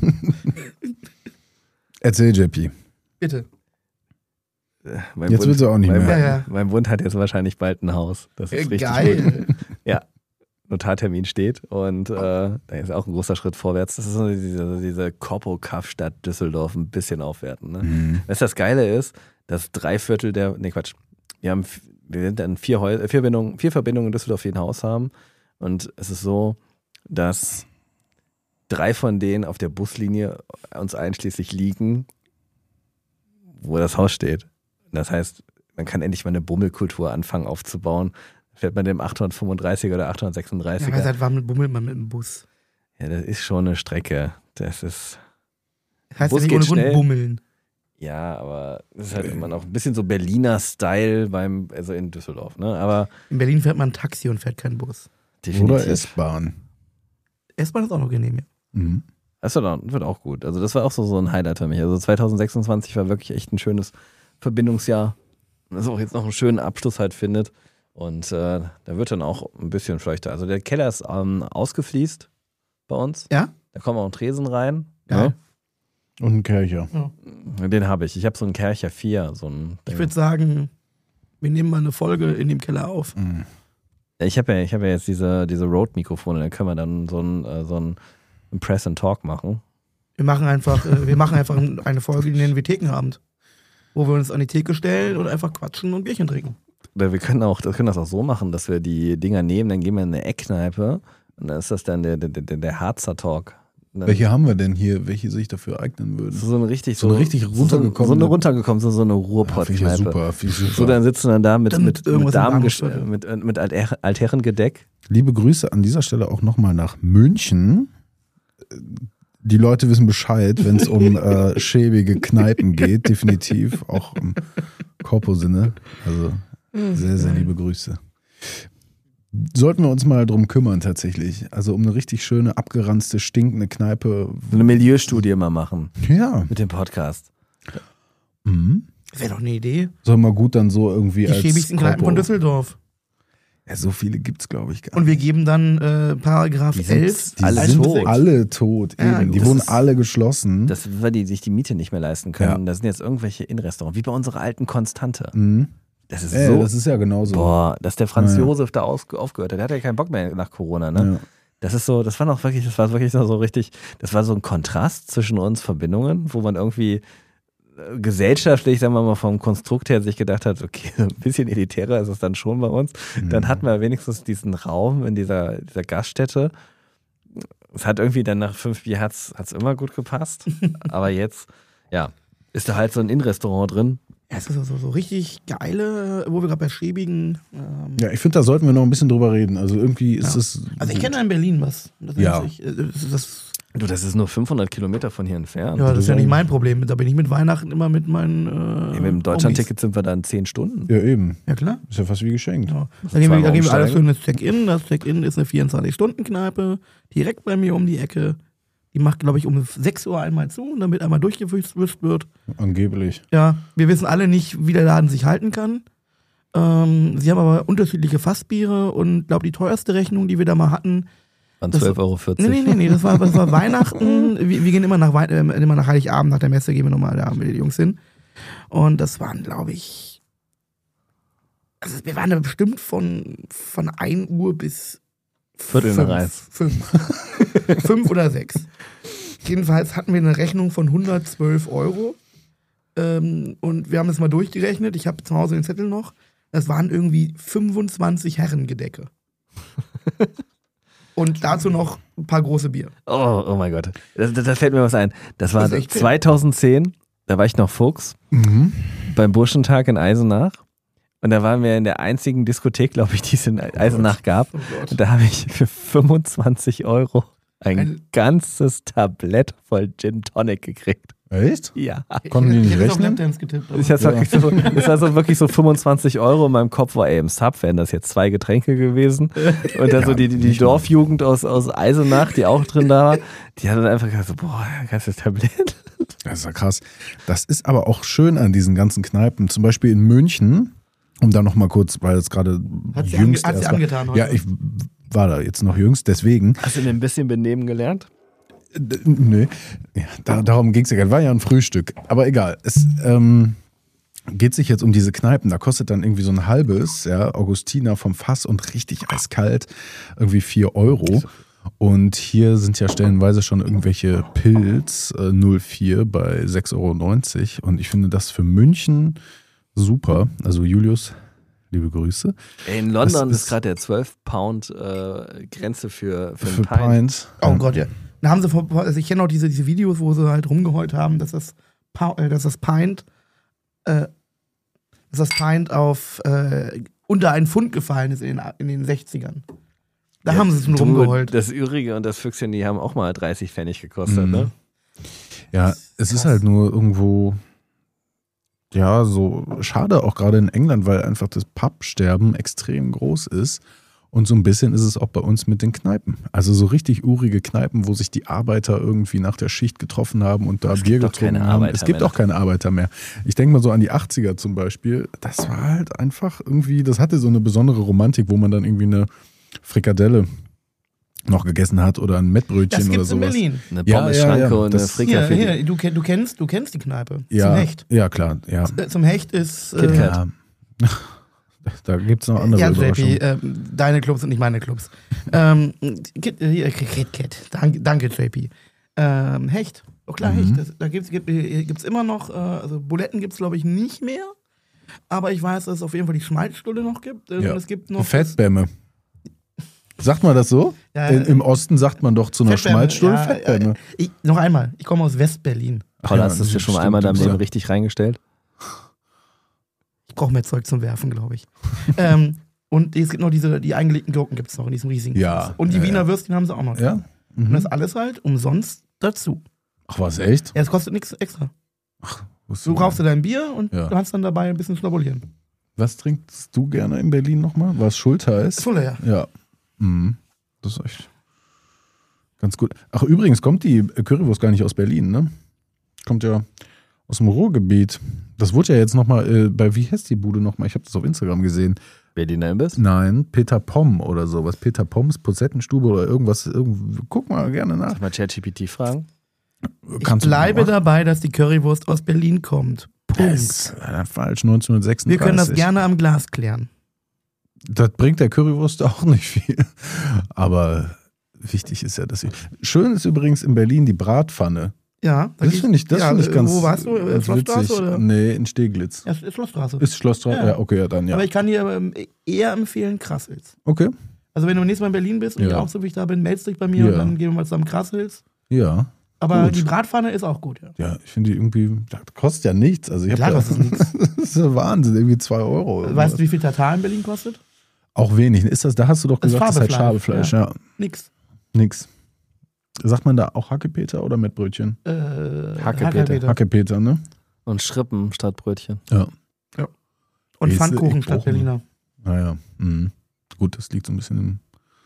Erzähl, JP. Bitte. Jetzt wird es auch nicht mehr. Mein Bund hat jetzt wahrscheinlich bald ein Haus. Das ist richtig geil. Gut. Ja. Notartermin steht und da ist auch ein großer Schritt vorwärts. Das ist so diese Korpo-Kaff-Stadt Düsseldorf ein bisschen aufwerten. Ne? Mhm. Was das Geile ist, dass 3/4 der, nee Quatsch, wir sind dann 4 Verbindungen in Düsseldorf, die ein Haus haben und es ist so, dass 3 von denen auf der Buslinie uns einschließlich liegen, wo das Haus steht. Das heißt, man kann endlich mal eine Bummelkultur anfangen aufzubauen. Fährt man dem 835er oder 836er. Ja, aber seit wann bummelt man mit dem Bus? Ja, das ist schon eine Strecke. Das ist. Das heißt Bus ja nicht geht ohne Grund schnell. Bummeln. Ja, aber das ist halt immer noch ein bisschen so Berliner Style also in Düsseldorf, ne? Aber In Berlin fährt man ein Taxi und fährt keinen Bus. definitiv. Oder S-Bahn. S-Bahn ist auch noch genehm, ja. Mhm. Das wird auch gut. Also das war auch so ein Highlight für mich. Also 2026 war wirklich echt ein schönes Verbindungsjahr. Das auch jetzt noch einen schönen Abschluss halt findet. Und da wird dann auch ein bisschen feuchter. Also der Keller ist ausgefliest bei uns. Ja? Da kommen auch ein Tresen rein. Ja. Ja. Und ein Kercher. Den habe ich. Ich habe so einen Kercher 4. Ich würde sagen, wir nehmen mal eine Folge in dem Keller auf. Mhm. Ich habe ja jetzt diese Rode-Mikrofone. Da können wir dann so ein Press and Talk machen. Wir machen einfach eine Folge, die nennen wir Thekenabend. Wo wir uns an die Theke stellen und einfach quatschen und Bierchen trinken. Oder wir können das auch so machen, dass wir die Dinger nehmen, dann gehen wir in eine Eckkneipe und dann ist das dann der Harzer Talk. Welche haben wir denn hier, welche sich dafür eignen würden? So eine richtig runtergekommene. So eine Ruhrpott-Kneipe. Super, viel super. So, dann sitzen wir da mit irgendwas Damen, im mit Altherrengedeck. Liebe Grüße an dieser Stelle auch nochmal nach München. Die Leute wissen Bescheid, wenn es um schäbige Kneipen geht, definitiv, auch im Korpo-Sinne. Also sehr, sehr liebe Grüße. Sollten wir uns mal drum kümmern tatsächlich. Also um eine richtig schöne, abgeranzte, stinkende Kneipe. So eine Milieustudie mal machen Ja. mit dem Podcast. Mhm. Wäre doch eine Idee. Soll mal gut dann so irgendwie Die als schäbigsten Kneipen von Korpo. Düsseldorf. Ja, so viele gibt's, glaube ich, gar Und nicht. wir geben dann Paragraph Die sind 11. Die alle sind tot. alle tot. Ja, Eben. Die das wurden ist- alle geschlossen. Das, weil die sich die Miete nicht mehr leisten können. Ja. Da sind jetzt irgendwelche Innenrestaurants, wie bei unserer alten Konstante. Mhm. Das ist Ey, so. das ist ja genauso. Boah, dass der Franz Ja, ja. Josef da aufgehört hat. Der hatte ja keinen Bock mehr nach Corona, ne? Ja. Das ist so, das war wirklich so richtig, das war so ein Kontrast zwischen uns Verbindungen, wo man irgendwie gesellschaftlich, sagen wir mal, vom Konstrukt her sich gedacht hat, okay, ein bisschen elitärer ist es dann schon bei uns. Dann hatten wir wenigstens diesen Raum in dieser Gaststätte. Es hat irgendwie dann nach 5 Bier hat's immer gut gepasst. Aber jetzt, ja, ist da halt so ein Innenrestaurant drin. Ja, es ist so richtig geile, wo wir gerade bei schäbigen. Ja, ich finde, da sollten wir noch ein bisschen drüber reden. Also irgendwie ist es. Also ich kenne in Berlin was. Das Ja. nennt sich, das Du, das ist nur 500 Kilometer von hier entfernt. Ja, das ist ja nicht mein Problem. Da bin ich mit Weihnachten immer mit meinen. Mit dem Deutschland-Ticket sind wir dann 10 Stunden. Ja, eben. Ja, klar. Ist ja fast wie geschenkt. Ja. Da gehen wir alles umsteigen. schön ins Check-In. Das Check-In ist eine 24-Stunden-Kneipe. Direkt bei mir um die Ecke. Die macht, glaube ich, um 6 Uhr einmal zu, damit einmal durchgewischt wird. Angeblich. Ja, wir wissen alle nicht, wie der Laden sich halten kann. Sie haben aber unterschiedliche Fassbiere und glaube die teuerste Rechnung, die wir da mal hatten. Waren Das- 12,40 Euro. Nee, das war Weihnachten. Wir gehen immer nach Heiligabend, nach der Messe gehen wir nochmal da mit den Jungs hin. Und das waren, glaube ich, also wir waren da bestimmt von 1 Uhr bis Viertel nach 1. 5 oder 6. Jedenfalls hatten wir eine Rechnung von 112 Euro. Und wir haben das mal durchgerechnet. Ich habe zu Hause den Zettel noch. Das waren irgendwie 25 Herrengedecke. Und dazu noch ein paar große Bier. Oh mein Gott. Da fällt mir was ein. Das war Das ist echt viel. 2010, da war ich noch Fuchs, Mhm. beim Burschentag in Eisenach. Und da waren wir in der einzigen Diskothek, glaube ich, die es in Eisenach gab. Oh Gott. Und da habe ich für 25 Euro ein Ein- ganzes Tablett voll Gin Tonic gekriegt. Echt? Ja. Konnten die nicht Ich hätte auf rechnen? Lapdance getippt. aber- Ich hatte wirklich so, das war so wirklich so 25 Euro. In meinem Kopf war, ey, im Sub wären das jetzt 2 Getränke gewesen. Und dann so die nicht Dorfjugend aus Eisenach, die auch drin da war, die hat dann einfach gesagt, so, boah, ganzes Tablett. Das ist ja krass. Das ist aber auch schön an diesen ganzen Kneipen. Zum Beispiel in München, um da nochmal kurz, weil es gerade Hat sie jüngst hat sie erst war. angetan heute. Ja, ich war da jetzt noch jüngst, deswegen. Hast du denn ein bisschen benehmen gelernt? Nee, ja, darum ging es ja gar nicht. War ja ein Frühstück. Aber egal. Es geht sich jetzt um diese Kneipen. Da kostet dann irgendwie so ein halbes, ja, Augustiner vom Fass und richtig eiskalt, irgendwie 4 Euro. Und hier sind ja stellenweise schon irgendwelche Pilz 04 bei 6,90 Euro. Und ich finde das für München super. Also Julius, liebe Grüße. Ey, in London Das ist ist- gerade der 12-Pound Grenze für Für ein Pint. Pint. Oh Gott, ja. Da haben sie also ich kenne auch diese Videos, wo sie halt rumgeheult haben, dass das Pint auf unter einen Pfund gefallen ist in den 60ern. Da haben sie es nur Du, rumgeheult. Das Ürige und das Füchschen, die haben auch mal 30 Pfennig gekostet, Mhm. ne? Ja, es ist halt nur irgendwo, ja, so schade auch gerade in England, weil einfach das Pubsterben extrem groß ist. Und so ein bisschen ist es auch bei uns mit den Kneipen. Also so richtig urige Kneipen, wo sich die Arbeiter irgendwie nach der Schicht getroffen haben und da Es Bier gibt doch getrunken keine haben. Arbeiter Es gibt mehr. auch keine Arbeiter mehr. Ich denke mal so an die 80er zum Beispiel. Das war halt einfach irgendwie, das hatte so eine besondere Romantik, wo man dann irgendwie eine Frikadelle noch gegessen hat oder ein Mettbrötchen Das oder gibt's in sowas. Berlin. Eine Ja, Pommesschranke ja, ja. und eine Das- Frika für die. Hier, du kennst die Kneipe. Ja, Zum Hecht. ja klar, ja. Zum Hecht ist KitKat. Ja. Da gibt es noch andere ja, Überraschungen. JP, deine Clubs sind nicht meine Clubs. KitKat. Danke, JP. Hecht. Oh klar, Hecht. Da gibt's immer noch, also Buletten gibt's glaube ich nicht mehr. Aber ich weiß, dass es auf jeden Fall die Schmalzstulle noch gibt. Ja. Es gibt noch Fettbämme. Sagt man das so? Ja, Im Osten sagt man doch zu einer Fettbämme, Schmalzstulle ja, Fettbämme. Noch einmal, ich komme aus West-Berlin. Paul, Ja, hast du es dir schon stimmt, einmal deinem du bist Leben ja- richtig reingestellt? Ich brauche mehr Zeug zum Werfen, glaube ich. Und es gibt noch die eingelegten Gurken gibt es noch in diesem riesigen Ja, Fass. Und die ja, Wiener ja. Würstchen haben sie auch noch. Ja? Und das alles halt umsonst dazu. Ach was, echt? Ja, es kostet nichts extra. Wusste Du ich kaufst dir dein Bier und Ja. du hast dann dabei ein bisschen schnabulieren. Was trinkst du gerne in Berlin nochmal? Was Schultheiß? Fuller, ja. Ja. Mhm. Das ist echt ganz gut. Ach, übrigens kommt die Currywurst gar nicht aus Berlin, ne? Kommt ja aus dem Ruhrgebiet. Das wurde ja jetzt nochmal wie heißt die Bude nochmal? Ich habe das auf Instagram gesehen. Berliner Imbiss? Nein, Peter Pomm oder sowas. Peter Pomms Posettenstube oder irgendwas. Guck mal gerne nach. Soll ich mal ChatGPT fragen? Ich bleibe dabei, dass die Currywurst aus Berlin kommt. Punkt. Das ist falsch, 1936. Wir können das gerne am Glas klären. Das bringt der Currywurst auch nicht viel. Aber wichtig ist ja, dass sie. Schön ist übrigens in Berlin die Bratpfanne. Ja, Das finde ich ganz. Wo warst du? ganz Schlossstraße witzig. oder? Nee, in Steglitz. Ja, ist Schlossstraße. Ist Schlossstraße? Ja. Ja, okay, ja, dann ja. Aber ich kann dir eher empfehlen Krassels. Okay. Also wenn du nächstes Mal in Berlin bist und ich Ja. auch so wie ich da bin, meldest dich bei mir Ja. und dann gehen wir mal zusammen Krassels. Ja. Aber Gut. die Bratpfanne ist auch gut, ja. Ja, ich finde die irgendwie. Das kostet ja nichts. Also ich Klar hab kostet es nichts. Das ist ja Wahnsinn, irgendwie 2 Euro. Weißt du, wie viel Tatar in Berlin kostet? Auch wenig. Ist das, da hast du doch Das gesagt, das ist halt Fabelfleisch, Schabefleisch. Ja. Nix. Nix. Sagt man da auch Hackepeter oder Mettbrötchen? Hackepeter. Hackepeter, ne? Und Schrippen statt Brötchen. Ja. Und Ist Pfannkuchen echt statt Bochum. Berliner. Naja. Mhm. Gut, das liegt so ein bisschen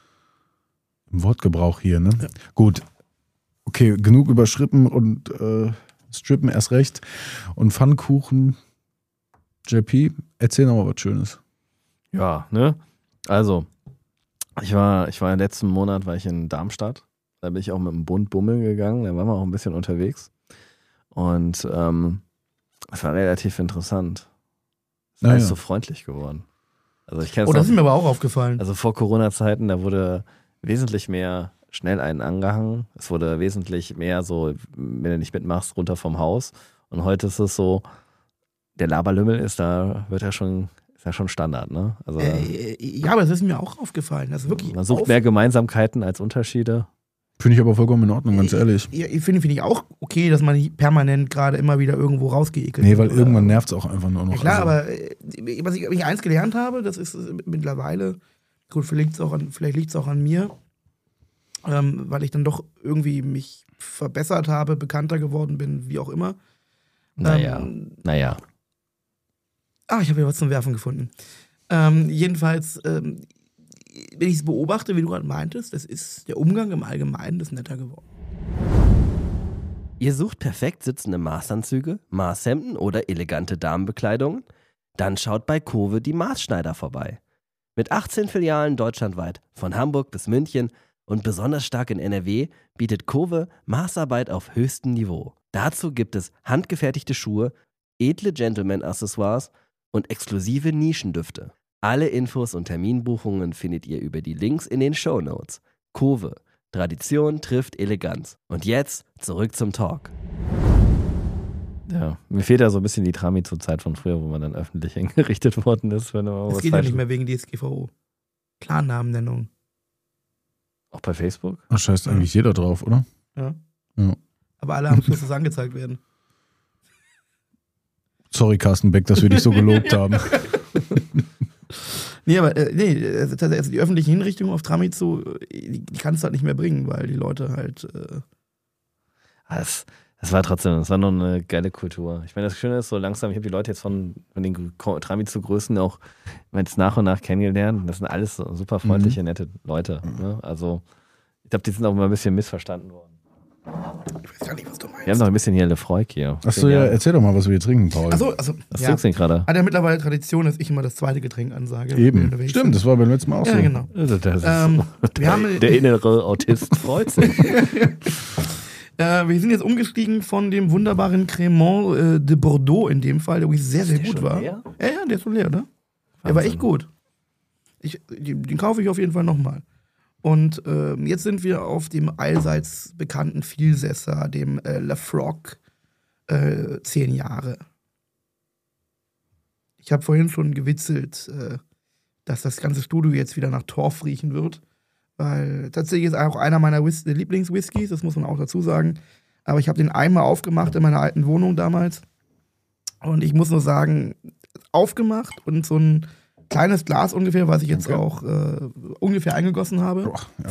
im Wortgebrauch hier, ne? Ja. Gut. Okay, genug über Schrippen und Strippen erst recht. Und Pfannkuchen. JP, erzähl noch mal was Schönes. Ja, ne? Also, ich war im letzten Monat in Darmstadt. Da bin ich auch mit dem Bund bummeln gegangen. Da waren wir auch ein bisschen unterwegs. Und es war relativ interessant. Es ist alles so freundlich geworden. Also ich kenne Oh, das ist mir aber auch aufgefallen. Also vor Corona-Zeiten, da wurde wesentlich mehr schnell einen angehangen. Es wurde wesentlich mehr so, wenn du nicht mitmachst, runter vom Haus. Und heute ist es so, der Laberlümmel ist ja schon Standard, ne? Also Ja, aber das ist mir auch aufgefallen. Das ist wirklich man sucht mehr Gemeinsamkeiten als Unterschiede. Finde ich aber vollkommen in Ordnung, ganz ehrlich. Ja, finde ich auch okay, dass man nicht permanent gerade immer wieder irgendwo rausgeekelt Nee, weil wird. irgendwann nervt es auch einfach nur noch. Ja, klar, Also, aber was ich eins gelernt habe, das ist mittlerweile, gut, vielleicht liegt es auch an mir, weil ich dann doch irgendwie mich verbessert habe, bekannter geworden bin, wie auch immer. Naja. Ich habe hier was zum Werfen gefunden. Jedenfalls, wenn ich es beobachte, wie du gerade meintest, das ist der Umgang im Allgemeinen ist netter geworden. Ihr sucht perfekt sitzende Maßanzüge, Maßhemden oder elegante Damenbekleidungen? Dann schaut bei Kowe die Maßschneider vorbei. Mit 18 Filialen deutschlandweit, von Hamburg bis München und besonders stark in NRW, bietet Kowe Maßarbeit auf höchstem Niveau. Dazu gibt es handgefertigte Schuhe, edle Gentleman-Accessoires und exklusive Nischendüfte. Alle Infos und Terminbuchungen findet ihr über die Links in den Shownotes. Kowe. Tradition trifft Eleganz. Und jetzt zurück zum Talk. Ja, mir fehlt ja so ein bisschen die Trami-Zeit von früher, wo man dann öffentlich hingerichtet worden ist. Wenn Das geht ja nicht mehr wegen DSGVO. Klarnamennennung. Auch bei Facebook? da scheißt eigentlich jeder drauf, oder? Ja. Ja. Aber alle haben Schluss, dass angezeigt werden. Sorry, Carsten Beck, dass wir dich so gelobt haben. Nee, aber also die öffentliche Hinrichtung auf Tramitsu, die kannst du halt nicht mehr bringen, weil die Leute halt. Das war noch eine geile Kultur. Ich meine, das Schöne ist, so langsam, ich habe die Leute jetzt von den Tramitsu-Größen auch jetzt nach und nach kennengelernt. Das sind alles so super freundliche, nette Leute. Ne? Also, ich glaube, die sind auch immer ein bisschen missverstanden worden. Ich weiß gar nicht, was du meinst. Wir haben noch ein bisschen hier Lefroy hier. Achso, ja, erzähl doch mal, was wir hier trinken, Paul. Also, Was ja. trinkst du denn gerade? Hat ja mittlerweile Tradition, dass ich immer das zweite Getränk ansage. Eben. wenn wir unterwegs Stimmt, sind. das war beim letzten Mal auch Ja, so. genau. Wir haben, Der innere Autist freut sich. wir sind jetzt umgestiegen von dem wunderbaren Crémant de Bordeaux in dem Fall, der wirklich sehr, sehr gut war. leer? Ja, der ist schon leer, ne? Der war echt gut. Den kaufe ich auf jeden Fall nochmal. Und jetzt sind wir auf dem allseits bekannten Vielsesser, dem Lafroig 10 Jahre. Ich habe vorhin schon gewitzelt, dass das ganze Studio jetzt wieder nach Torf riechen wird. Weil tatsächlich ist auch einer meiner Lieblingswhiskys, das muss man auch dazu sagen. Aber ich habe den einmal aufgemacht in meiner alten Wohnung damals. Und ich muss nur sagen, aufgemacht und so ein kleines Glas ungefähr, was ich jetzt auch ungefähr eingegossen habe,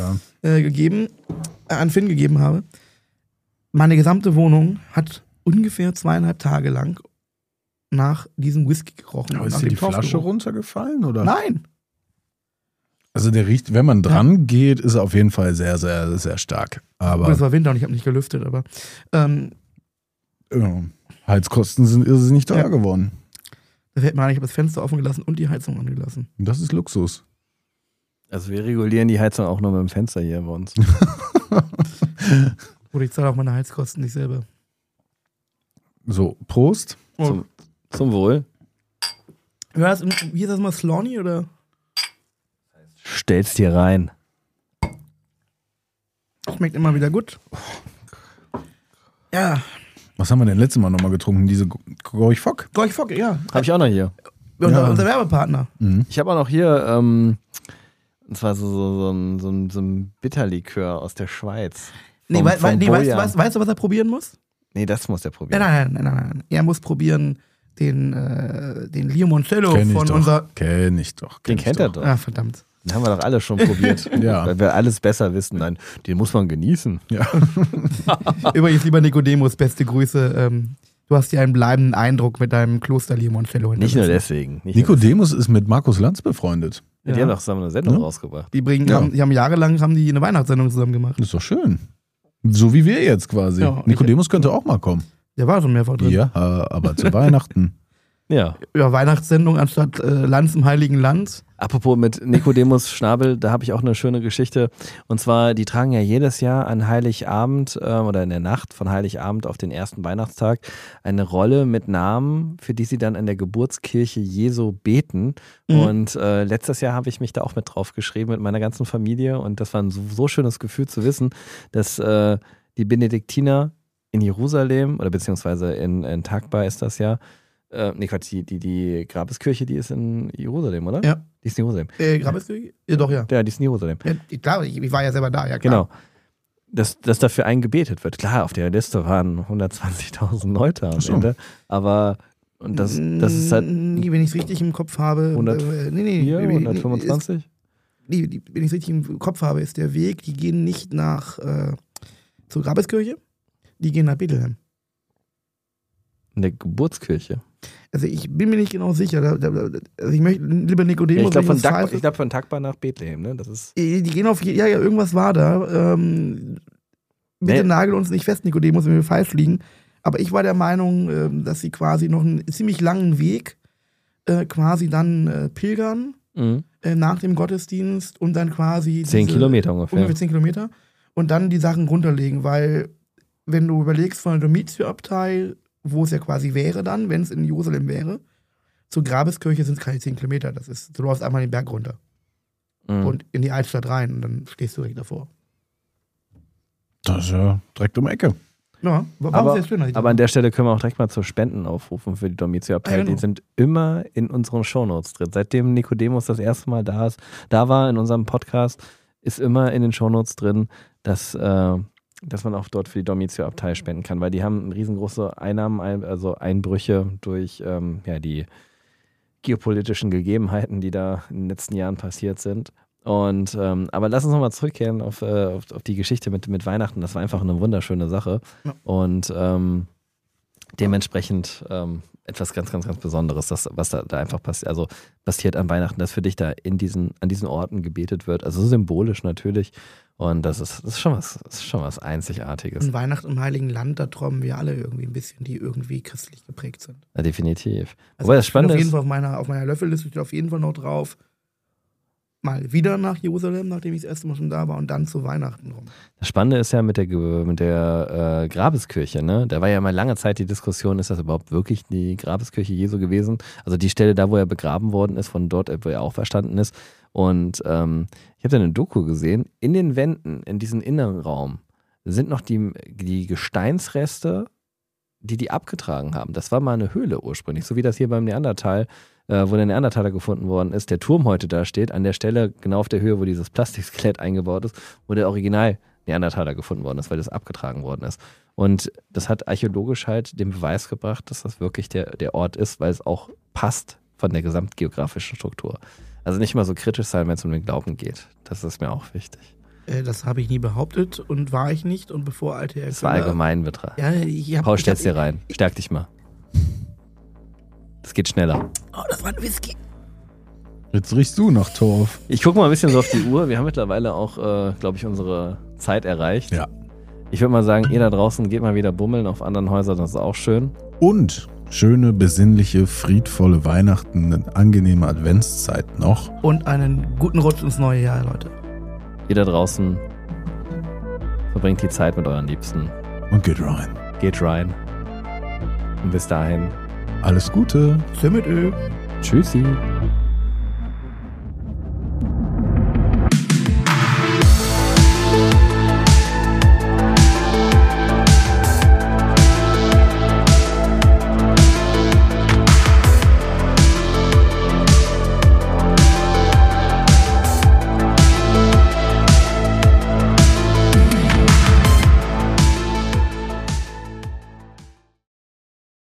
an Finn gegeben habe. Meine gesamte Wohnung hat ungefähr 2,5 Tage lang nach diesem Whisky gerochen. Aber und ist nach dir dem die Flasche Torfgeruch. runtergefallen? Oder? Nein. Also der riecht, wenn man dran geht, ist er auf jeden Fall sehr, sehr, sehr stark. Aber Gut, es war Winter und ich habe nicht gelüftet, aber ja, Heizkosten sind irrsinnig teuer Ja. geworden. da fällt mir ein, ich habe das Fenster offen gelassen und die Heizung angelassen. Und das ist Luxus. Also wir regulieren die Heizung auch nur mit dem Fenster hier bei uns. Oder ich zahle auch meine Heizkosten nicht selber. So, Prost. Zum Wohl. Wie ist das mal, Slonny oder? Stell's dir rein. Schmeckt immer wieder gut. Ja, Was haben wir denn letztes Mal nochmal getrunken? Diese Gorch Fock? Gorch Fock, ja. Habe ich auch noch hier. Unser Werbepartner. Mhm. Ich habe auch noch hier, und zwar so ein Bitterlikör aus der Schweiz. Vom Weißt Bojan. du, was er probieren muss? Nee, das muss der probieren. Nein. Er muss probieren den Limoncello von unser. Kenn ich doch. Den kennt er doch. Ah, verdammt. Den haben wir doch alle schon probiert. Ja. Weil wir alles besser wissen. Nein, den muss man genießen. Ja. Übrigens, lieber Nicodemus, beste Grüße. Du hast ja einen bleibenden Eindruck mit deinem Kloster Limoncello. Nicht nur deswegen. Nicodemus ist mit Markus Lanz befreundet. Die haben doch zusammen eine Sendung rausgebracht. Die Ja. haben jahrelang eine Weihnachtssendung zusammen gemacht. Das ist doch schön. So wie wir jetzt quasi. Ja, Nicodemus könnte auch mal kommen. Der war schon mehrfach drin. Ja, aber zu Weihnachten. Ja. Ja, Weihnachtssendung anstatt Lanz im Heiligen Land. Apropos mit Nicodemus Schnabel, da habe ich auch eine schöne Geschichte. Und zwar, die tragen ja jedes Jahr an Heiligabend oder in der Nacht von Heiligabend auf den ersten Weihnachtstag eine Rolle mit Namen, für die sie dann an der Geburtskirche Jesu beten. Mhm. Und letztes Jahr habe ich mich da auch mit drauf geschrieben mit meiner ganzen Familie. Und das war ein so schönes Gefühl zu wissen, dass die Benediktiner in Jerusalem oder beziehungsweise in Takba ist das ja, die Grabeskirche, die ist in Jerusalem, oder? Ja. Die ist in Jerusalem. Grabeskirche? Ja, doch, ja. Ja, die ist in Jerusalem. Ja, klar, ich war ja selber da, ja klar. Genau. Dass dafür einen gebetet wird. Klar, auf der Liste waren 120.000 Leute am so. Ende. Aber, und das ist halt. Nee, wenn ich es richtig im Kopf habe. 125? Wenn ich es richtig im Kopf habe, ist der Weg, die gehen nicht zur Grabeskirche, die gehen nach Bethlehem. In der Geburtskirche. Also ich bin mir nicht genau sicher. Also ich möchte lieber Nicodemus. Ich glaube wenn das falsch ist. von Takba nach Bethlehem, ne? Das ist. Die gehen auf, ja, irgendwas war da. Bitte nagel uns nicht fest, Nicodemus, wenn wir falsch liegen. Aber ich war der Meinung, dass sie quasi noch einen ziemlich langen Weg quasi dann pilgern nach dem Gottesdienst und dann quasi 10 Kilometer ungefähr. 10 Kilometer und dann die Sachen runterlegen, weil wenn du überlegst von der Domitius-Abtei, wo es ja quasi wäre dann, wenn es in Jerusalem wäre, zur Grabeskirche sind es keine 10 Kilometer. Das ist, du läufst einmal den Berg runter und in die Altstadt rein und dann stehst du direkt davor. Das ist ja direkt um die Ecke. Ja, war sehr schön. Aber an der Stelle können wir auch direkt mal zu Spenden aufrufen für die Domitius-Abtei. Genau. Die sind immer in unseren Shownotes drin. Seitdem Nicodemus das erste Mal da war in unserem Podcast, ist immer in den Shownotes drin, dass man auch dort für die Domitius-Abtei spenden kann, weil die haben riesengroße Einnahmen, also Einbrüche durch die geopolitischen Gegebenheiten, die da in den letzten Jahren passiert sind. Und aber lass uns nochmal zurückkehren auf die Geschichte mit Weihnachten. Das war einfach eine wunderschöne Sache. Ja. Und dementsprechend etwas ganz, ganz, ganz Besonderes, was da einfach passiert an Weihnachten, dass für dich da an diesen Orten gebetet wird. Also symbolisch natürlich. Und das ist schon was Einzigartiges. Und Weihnachten im Heiligen Land, da träumen wir alle irgendwie ein bisschen, die irgendwie christlich geprägt sind. Ja, definitiv. Also Wobei das ich bin Spannende auf jeden ist, Fall auf meiner Löffelliste steht auf jeden Fall noch drauf, mal wieder nach Jerusalem, nachdem ich das erste Mal schon da war und dann zu Weihnachten rum. das Spannende ist ja mit der Grabeskirche, ne? Da war ja mal lange Zeit die Diskussion, ist das überhaupt wirklich die Grabeskirche Jesu gewesen? Also die Stelle da, wo er begraben worden ist, von dort, wo er auferstanden ist. Und ich habe da eine Doku gesehen, in den Wänden, in diesem Innenraum, sind noch die Gesteinsreste, die abgetragen haben. Das war mal eine Höhle ursprünglich, so wie das hier beim Neandertal, wo der Neandertaler gefunden worden ist, der Turm heute da steht, an der Stelle, genau auf der Höhe, wo dieses Plastikskelett eingebaut ist, wo der Original Neandertaler gefunden worden ist, weil das abgetragen worden ist. Und das hat archäologisch halt den Beweis gebracht, dass das wirklich der Ort ist, weil es auch passt von der gesamtgeografischen Struktur. Also nicht mal so kritisch sein, wenn es um den Glauben geht. Das ist mir auch wichtig. Das habe ich nie behauptet und war ich nicht. Und bevor alte. Das war allgemein betrachtet. Paul, stell's dir rein. Stärk dich mal. Ja, ich hab, Paul, stell's dir rein. Stärk dich mal. ich, Es geht schneller. Oh, das war ein Whisky. Jetzt riechst du nach Torf. Ich gucke mal ein bisschen so auf die Uhr. Wir haben mittlerweile auch, glaube ich, unsere Zeit erreicht. Ja. Ich würde mal sagen, ihr da draußen geht mal wieder bummeln auf anderen Häusern, das ist auch schön. Und schöne, besinnliche, friedvolle Weihnachten, eine angenehme Adventszeit noch. Und einen guten Rutsch ins neue Jahr, Leute. Ihr da draußen verbringt die Zeit mit euren Liebsten. Und geht rein. Geht rein. Und bis dahin. Alles Gute. Tschö mit Ö. Tschüssi.